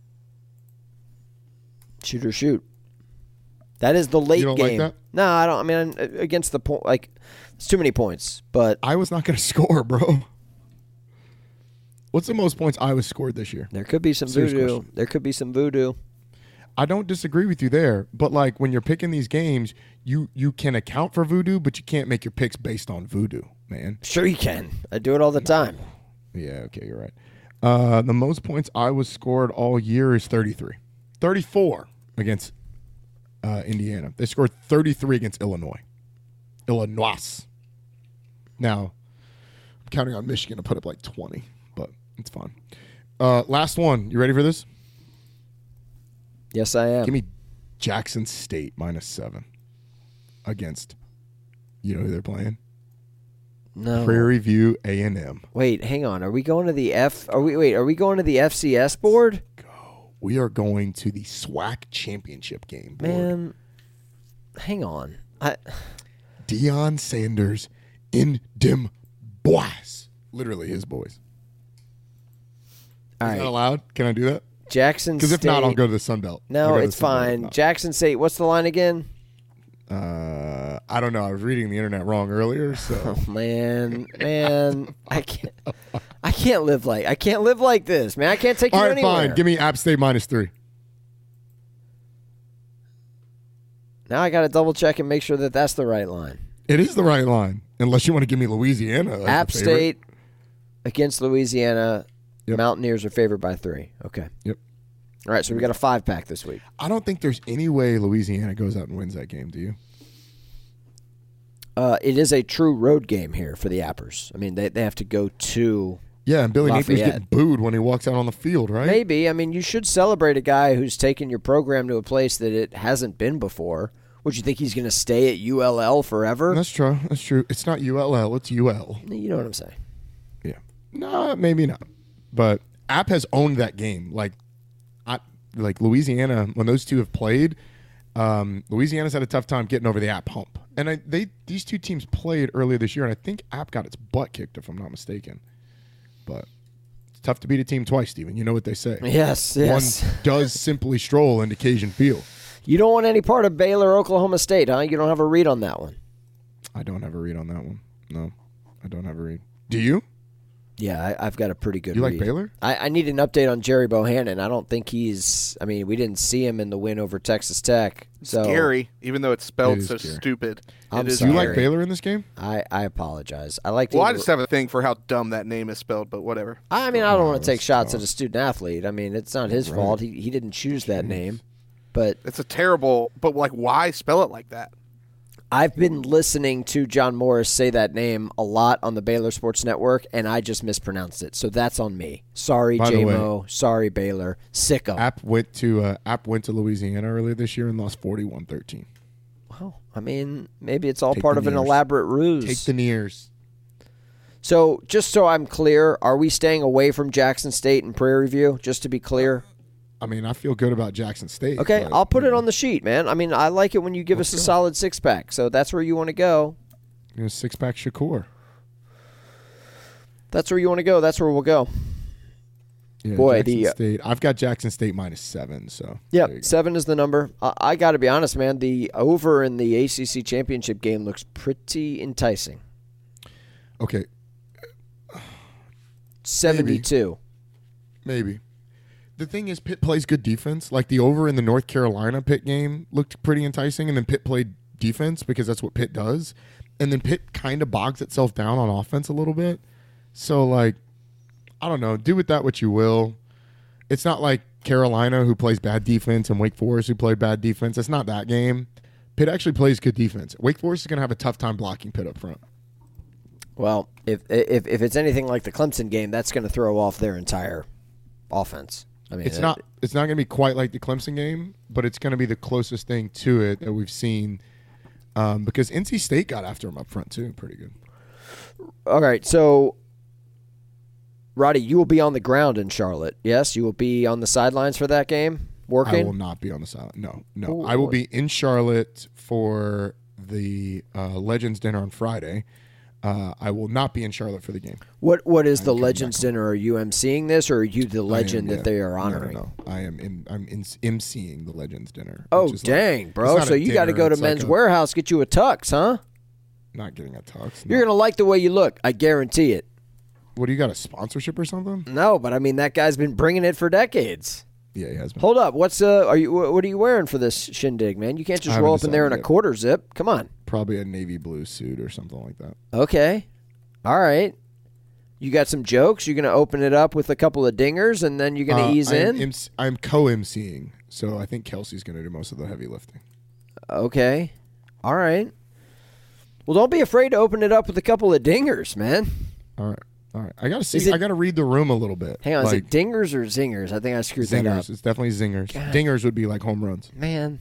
Shoot or shoot. That is the late You don't like game. that? No, I don't. I mean, against the point, like it's too many points. But Iowa's not gonna score, bro. What's the most points Iowa scored this year? there could be some Serious voodoo. question. There could be some voodoo. I don't disagree with you there, but like when you're picking these games, you you can account for voodoo, but you can't make your picks based on voodoo, man. Sure, you can. I do it all the time. Yeah, okay, you're right. Uh, the most points Iowa scored all year is thirty-three. thirty-four against uh, Indiana. They scored thirty-three against Illinois. Illinois. Now, I'm counting on Michigan to put up like twenty, but it's fine. Uh, last one. You ready for this? Yes, I am. Give me Jackson State minus seven against, you know who they're playing? no. Prairie View A and M. Wait, hang on. Are we going to the F? Are we wait? Are we going to the F C S board? We are going to the SWAC championship game. Board. Man, hang on. I Deion Sanders in dem boys. Literally his boys. all Is right. that allowed? Can I do that? Jackson Because State. if not, I'll go to the Sun Belt. I'll No, go to the it's Sun Belt if fine. not. Jackson State. What's the line again? Uh, I don't know. I was reading the internet wrong earlier, so Man, man, I can't. I can't live like I can't live like this, man. I can't take you all right, anywhere. fine. Give me App State minus three. Now I got to double check and make sure that that's the right line. It is the right line, unless you want to give me Louisiana. as App the favorite. State against Louisiana. Yep. Mountaineers are favored by three. Okay. Yep. All right, so we got a five pack this week. I don't think there's any way Louisiana goes out and wins that game. Do you? Uh, it is a true road game here for the Appers. I mean, they they have to go to. Yeah, and Billy Napier's Lafayette. getting booed when he walks out on the field, right? Maybe. I mean, you should celebrate a guy who's taken your program to a place that it hasn't been before Would you think he's going to stay at U L L forever? That's true. That's true. It's not U L L. It's U L. You know what I'm saying. Yeah. No, maybe not. But App has owned that game. Like, I, like Louisiana, when those two have played, um, Louisiana's had a tough time getting over the App hump. And I, they these two teams played earlier this year, and I think App got its butt kicked, if I'm not mistaken. But it's tough to beat a team twice, Steven. You know what they say. Yes, yes. One does simply stroll into Cajun Field. You don't want any part of Baylor, Oklahoma State, huh? You don't have a read on that one. I don't have a read on that one. No, I don't have a read. Do you? Yeah, I, I've got a pretty good You read. like Baylor? I, I need an update on Jerry Bohannon. I don't think he's – I mean, we didn't see him in the win over Texas Tech. So Scary, even though it's spelled It is so scary. stupid. I'm It is Do you sorry. like scary. Baylor in this game? I, I apologize. I like to Well, I even- just have a thing for how dumb that name is spelled, but whatever. I mean, I don't No, want to take it's shots not. at a student athlete. I mean, it's not his Right. fault. He he didn't choose that name. But It's a terrible, but like, why spell it like that? I've been listening to John Morris say that name a lot on the Baylor Sports Network, and I just mispronounced it. So that's on me. Sorry, By the J M O. Sorry, Baylor. Sicko. App went to uh, App went to Louisiana earlier this year and lost forty-one thirteen. Well, I mean, maybe it's all Take part the of an Nears. elaborate ruse. Take the Nears. So, just so I'm clear, are we staying away from Jackson State and Prairie View? Just to be clear. I mean, I feel good about Jackson State. Okay, but, I'll put you it know, on the sheet, man. I mean, I like it when you give us a solid six pack. So that's where you want to go. you know, six pack Shakur. That's where you want to go. That's where we'll go. Yeah, Boy, Jackson the, uh, State. I've got Jackson State minus seven. So Yep, there you go. seven is the number. I, I got to be honest, man. The over in the A C C championship game looks pretty enticing. Okay, seventy-two. maybe. The thing is, Pitt plays good defense. Like the over in the North Carolina Pitt game looked pretty enticing, and then Pitt played defense because that's what Pitt does. And then Pitt kind of bogs itself down on offense a little bit. So, like, I don't know. Do with that what you will. It's not like Carolina, who plays bad defense, and Wake Forest, who played bad defense. It's not that game. Pitt actually plays good defense. Wake Forest is going to have a tough time blocking Pitt up front. Well, if if if it's anything like the Clemson game, that's going to throw off their entire offense. I mean, It's it- not. It's not going to be quite like the Clemson game, but it's going to be the closest thing to it that we've seen. Um, because N C State got after him up front too, pretty good. All right, so Roddy, you will be on the ground in Charlotte. Yes, you will be on the sidelines for that game, working. I will not be on the side. No, no. Ooh. I will be in Charlotte for the uh, Legends dinner on Friday. Uh, I will not be in Charlotte for the game. What what is the coming Legends back dinner? Are you emceeing this, or are you the legend I am, that yeah. they are No, no, honoring? No, I am. In, I'm in, emceeing the Legends dinner. Oh, which is like- dang, it's bro! not So a you got to dinner, go to it's like Men's a- Warehouse, get you a tux, huh? Not getting a tux. You're no. gonna like the way you look. I guarantee it. What do you got? A sponsorship or something? No, but I mean that guy's been bringing it for decades. Yeah, he has been. Hold up, what's uh? Are you what are you wearing for this shindig, man? You can't I just haven't roll up in there in a decided yet. quarter zip. Come on. Probably a navy blue suit or something like that. Okay. All right. You got some jokes. You're gonna open it up with a couple of dingers, and then you're gonna Uh, ease I'm in. MC I'm co-emceeing, so I think Kelsey's going to do most of the heavy lifting. Okay. All right. Well, don't be afraid to open it up with a couple of dingers, man. All right, all right. I got to Is see. it- I got to read the room a little bit. Hang on, like, is it dingers or zingers? I think I screwed that up. zingers. It's definitely zingers. God. Dingers would be like home runs. Man.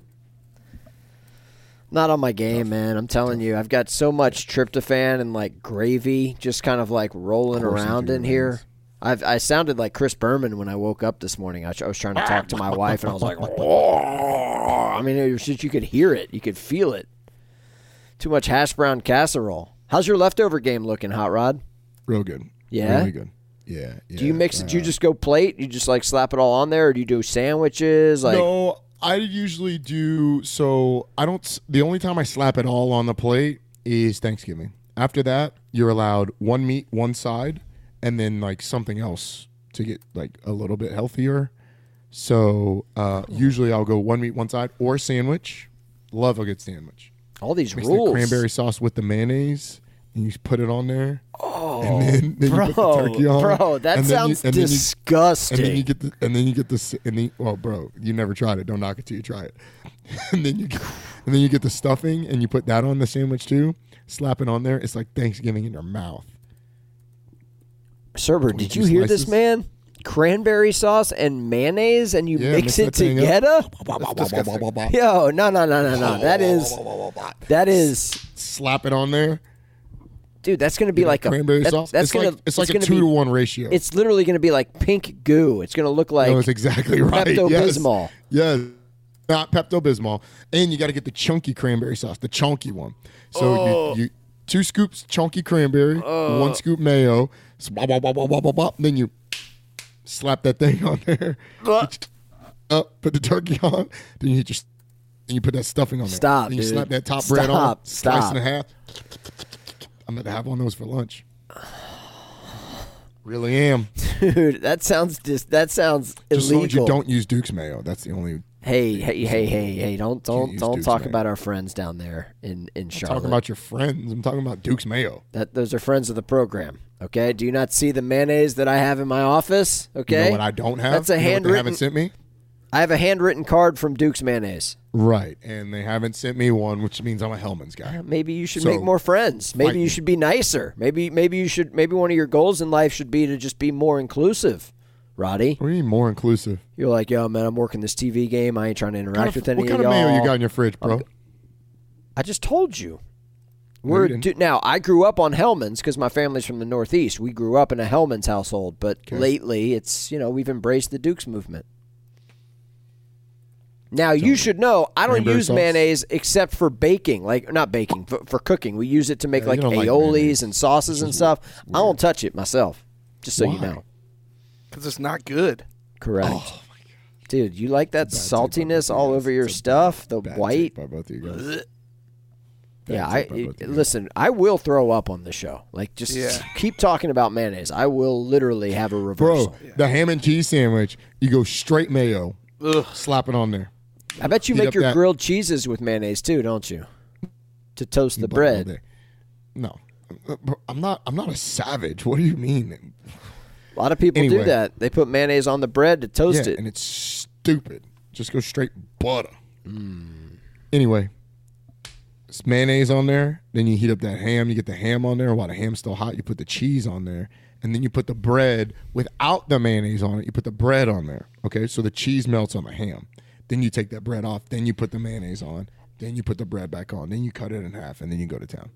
Not on my game, man. I'm telling you. I've got so much tryptophan and like gravy just kind of like rolling Coursing around through in your here. veins. I've, I sounded like Chris Berman when I woke up this morning. I, I was trying to talk to my wife, and I was like, I mean, it was just, you could hear it. You could feel it. Too much hash brown casserole. How's your leftover game looking, Hot Rod? Real good. Yeah? Really good. Yeah. yeah. Do you mix it? Do you Uh, just go plate? You just like slap it all on there, or do you do sandwiches? Like, no, I usually do. So I don't. s- The only time I slap it all on the plate is Thanksgiving. After that, you're allowed one meat, one side, and then like something else to get like a little bit healthier. So uh, usually I'll go one meat, one side, or sandwich. Love a good sandwich. all these Mix rules. the cranberry sauce with the mayonnaise, and you put it on there. Oh, and then, then bro, you put the turkey on. bro, that and then you- sounds and then you- disgusting. And then you get the, and then you get the, s- and then, well, bro, you never tried it. Don't knock it till you try it. and then you, get, and then you get the stuffing, and you put that on the sandwich too. Slap it on there. It's like Thanksgiving in your mouth. Server, did you twenty-two hear this, slices. man? cranberry sauce and mayonnaise, and you Yeah, mix mix it that thing up. together. Yo, no, no, no, no, no. That is that is, Slap it on there. dude. That's gonna be like a cranberry that- sauce. That's It's gonna like it's like a gonna two be- to one ratio. It's literally gonna be like pink goo. It's gonna look like no, it's exactly right. Pepto-Bismol. Yes. yes. Not Pepto-Bismol. And you got to get the chunky cranberry sauce, the chunky one. So Oh. you, you two scoops chunky cranberry, one scoop mayo, blah, blah, blah, blah, blah, blah, blah. Then you slap that thing on there. Up, put the turkey on. Then you just then you put that stuffing on there. Stop, Then you dude. slap that top bread on. Stop, Slice stop. in half. I'm going to have one of those for lunch. Really am. Dude, that sounds just that sounds Just as long as you illegal. don't use Duke's mayo. That's the only. Hey, hey, hey, hey, hey! Don't don't use don't Duke's talk mayo. about our friends down there in in I'm Charlotte. talking about your friends. I'm talking about Duke's mayo. That those are friends of the program. Okay, do you not see the mayonnaise that I have in my office? Okay, You know what I don't have? That's a You know what they handwritten. haven't sent me? I have a handwritten card from Duke's mayonnaise. Right, and they haven't sent me one, which means I'm a Hellman's guy. Maybe you should So, make more friends. Maybe fight you me. should be nicer. Maybe maybe you should. Maybe one of your goals in life should be to just be more inclusive. Roddy, What do you mean more inclusive? you're like, yo, man, I'm working this T V game. I ain't trying to interact What kind with of, any what kind of of y'all. mayo you got in your fridge, bro? I just told you. No, We're you didn't. du- now. I grew up on Hellman's because my family's from the Northeast. We grew up in a Hellman's household, but lately it's you know we've embraced the Dukes movement. Now you should know I don't Cranberry use sauce? mayonnaise except for baking, like not baking for, for cooking. We use it to make Yeah, like you don't like aiolis mayonnaise. and sauces and stuff. I don't touch it myself, just so you Why? know. Because it's not good. Correct. Oh, Dude, you like that Bad take by both saltiness of all you over guys. your It's a stuff, the Bad white. take by both of you guys. Yeah, Bad I take by both of you guys. listen. I will throw up on the show. Like, just Yeah. keep talking about mayonnaise. I will literally have a Bro, reversal. the ham and cheese sandwich, you go straight mayo, Ugh. slap it on there. I bet you heat make up your that- grilled cheeses with mayonnaise too, don't you? To toast the You bought it all bread. day. No, I'm not. I'm not a savage. What do you mean? A lot of people do Anyway. that. They put mayonnaise on the bread to toast Yeah, it. and it's stupid. Just go straight butter. Anyway, it's mayonnaise on there. Then you heat up that ham. You get the ham on there. While the ham's still hot, you put the cheese on there. And then you put the bread without the mayonnaise on it. You put the bread on there. Okay, so the cheese melts on the ham. Then you take that bread off. Then you put the mayonnaise on. Then you put the bread back on. Then you cut it in half. And then you go to town.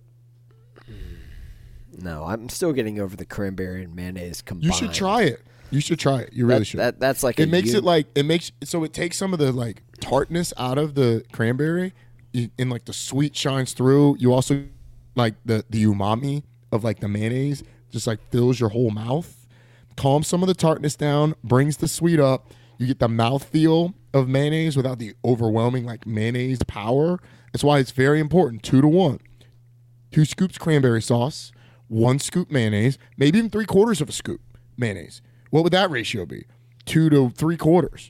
No, I'm still getting over the cranberry and mayonnaise combined. You should try it. You should try it. You really That- should. that- that's like it a makes u- it like it makes so it takes some of the like tartness out of the cranberry, you, and like the sweet shines through. You also like the the umami of like the mayonnaise just like fills your whole mouth, calms some of the tartness down, brings the sweet up. You get the mouthfeel of mayonnaise without the overwhelming like mayonnaise power. That's why it's very important. Two to one. Two scoops cranberry sauce, one scoop mayonnaise, maybe even three quarters of a scoop mayonnaise. What would that ratio be? Two to three quarters.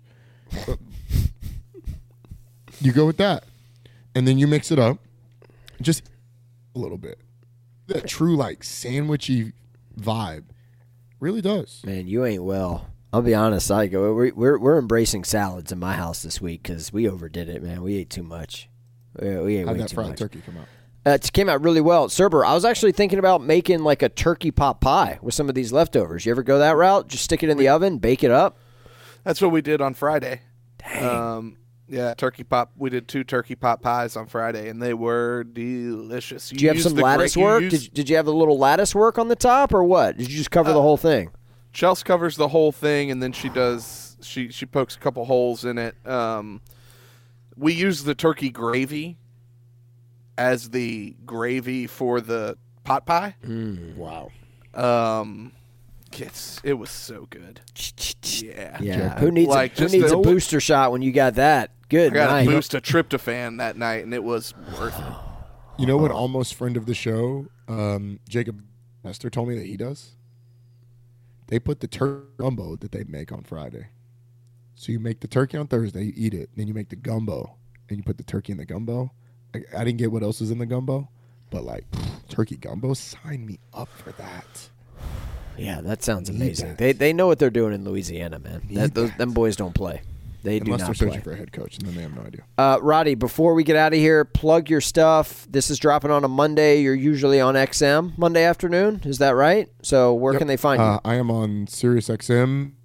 You go with that. And then you mix it up. Just a little bit. That true like sandwichy vibe really does. Man, you ain't well. I'll be honest. I go. We're we're, we're embracing salads in my house this week because we overdid it, man. We ate too much. We, we ate How'd way that too fried much. turkey come out? Uh, it came out really well. Serber, I was actually thinking about making like a turkey pot pie with some of these leftovers. You ever go that route? Just stick it in the oven, bake it up. That's what we did on Friday. Dang. Um, yeah, turkey pot. We did two turkey pot pies on Friday, and they were delicious. Did you have used some the lattice gra- you work? used- Did, did you have a little lattice work on the top or what? Did you just cover the whole thing? Chelsea covers the whole thing, and then she does she she pokes a couple holes in it. Um, we use the turkey gravy as the gravy for the pot pie. Wow. Um, it's it was so good. Yeah, Yeah. Who needs Like, a, who just needs the- a booster shot when you got that? Good I got night. a boost of tryptophan that night, and it was worth it. You know what almost friend of the show, um, Jacob Nestor told me that he does? They put the turkey gumbo that they make on Friday. So you make the turkey on Thursday, you eat it, then you make the gumbo, and you put the turkey in the gumbo. I, I didn't get what else is in the gumbo, but like pff, turkey gumbo, sign me up for that. Yeah, that sounds Need amazing. that. They they know what they're doing in Louisiana, man. Need That, those, that. them boys don't play. They do Unless not they're play. searching for a head coach, and then they have no idea. Uh, Roddy, before we get out of here, plug your stuff. This is dropping on a Monday. You're usually on X M Monday afternoon. Is that right? So where Yep. can they find Uh, you? I am on Sirius X M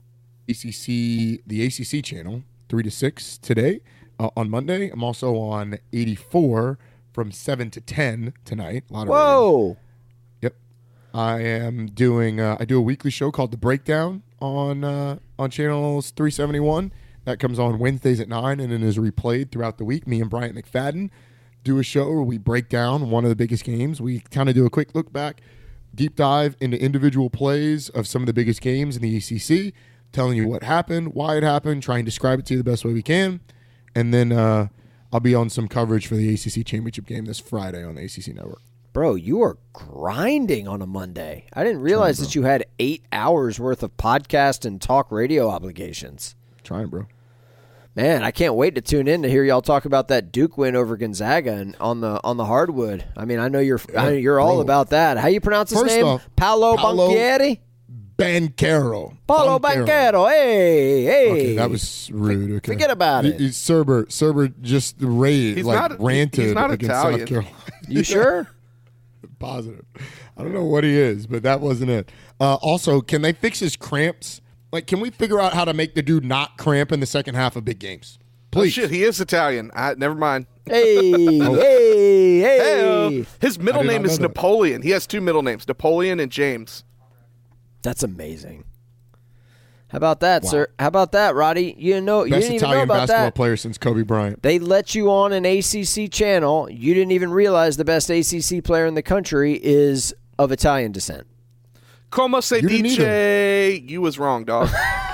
A C C, the A C C channel, three to six today. Uh, on Monday, I'm also on eighty-four from seven to ten tonight. A lot of Whoa. radio. Yep. I am doing, uh, I do a weekly show called The Breakdown on uh, on channels three seventy-one. That comes on Wednesdays at nine and then is replayed throughout the week. Me and Bryant McFadden do a show where we break down one of the biggest games. We kind of do a quick look back, deep dive into individual plays of some of the biggest games in the A C C, telling you what happened, why it happened, try and describe it to you the best way we can. And then uh, I'll be on some coverage for the A C C championship game this Friday on the A C C network. Bro, you are grinding on a Monday. I didn't realize Trying, that you had eight hours worth of podcast and talk radio obligations. Trying, bro. Man, I can't wait to tune in to hear y'all talk about that Duke win over Gonzaga and on the on the hardwood. I mean, I know you're I know you're all bro. about that. How you pronounce his First name? off, Paolo, Paolo Banchero? Banchero. Paolo Banchero. Hey, hey. Okay, that was rude. Okay. Forget about He- it. he- Serber, Serber just raved, He's like not- ranted he's not against Italian. South Carolina. You sure? Positive. I don't know what he is, but that wasn't it. Uh, also, can they fix his cramps? Like, can we figure out how to make the dude not cramp in the second half of big games? Oh, Please. shit, he is Italian. I, never mind. Hey, hey, hey. Hey, his middle I did name not is know that. Napoleon. He has two middle names, Napoleon and James. That's amazing. How about that, sir? How about that, Roddy? You didn't know you Best didn't even know Italian about basketball that. player since Kobe Bryant. They let you on an A C C channel. You didn't even realize the best A C C player in the country is of Italian descent. Como se You didn't dice? You was wrong, dog.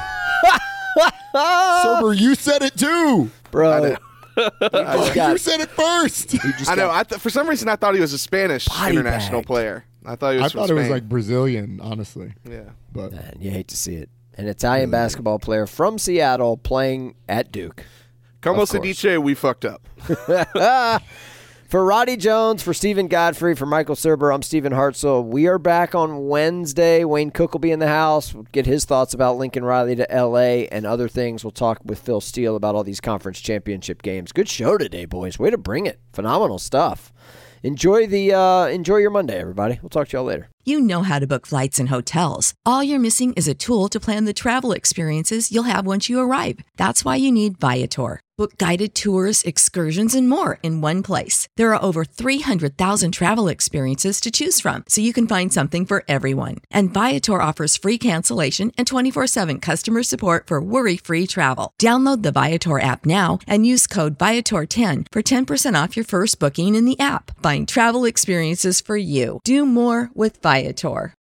Serber, you said it too. Bro, you just You got, said it first. you just I know. got I th- for some reason, I thought he was a Spanish Body international bagged. player. I thought he I was from thought it was Spain. like Brazilian, honestly. yeah. But Man, you hate to see it. An Italian basketball player from Seattle playing at Duke. Como Of se course. dice? We fucked up. For Roddy Jones, for Stephen Godfrey, for Michael Serber, I'm Stephen Hartzell. We are back on Wednesday. Wayne Cook will be in the house. We'll get his thoughts about Lincoln Riley to L A and other things. We'll talk with Phil Steele about all these conference championship games. Good show today, boys. Way to bring it. Phenomenal stuff. Enjoy the uh, enjoy your Monday, everybody. We'll talk to y'all later. You know how to book flights and hotels. All you're missing is a tool to plan the travel experiences you'll have once you arrive. That's why you need Viator. Book guided tours, excursions, and more in one place. There are over three hundred thousand travel experiences to choose from, so you can find something for everyone. And Viator offers free cancellation and twenty-four seven customer support for worry-free travel. Download the Viator app now and use code Viator ten for ten percent off your first booking in the app. Find travel experiences for you. Do more with Viator.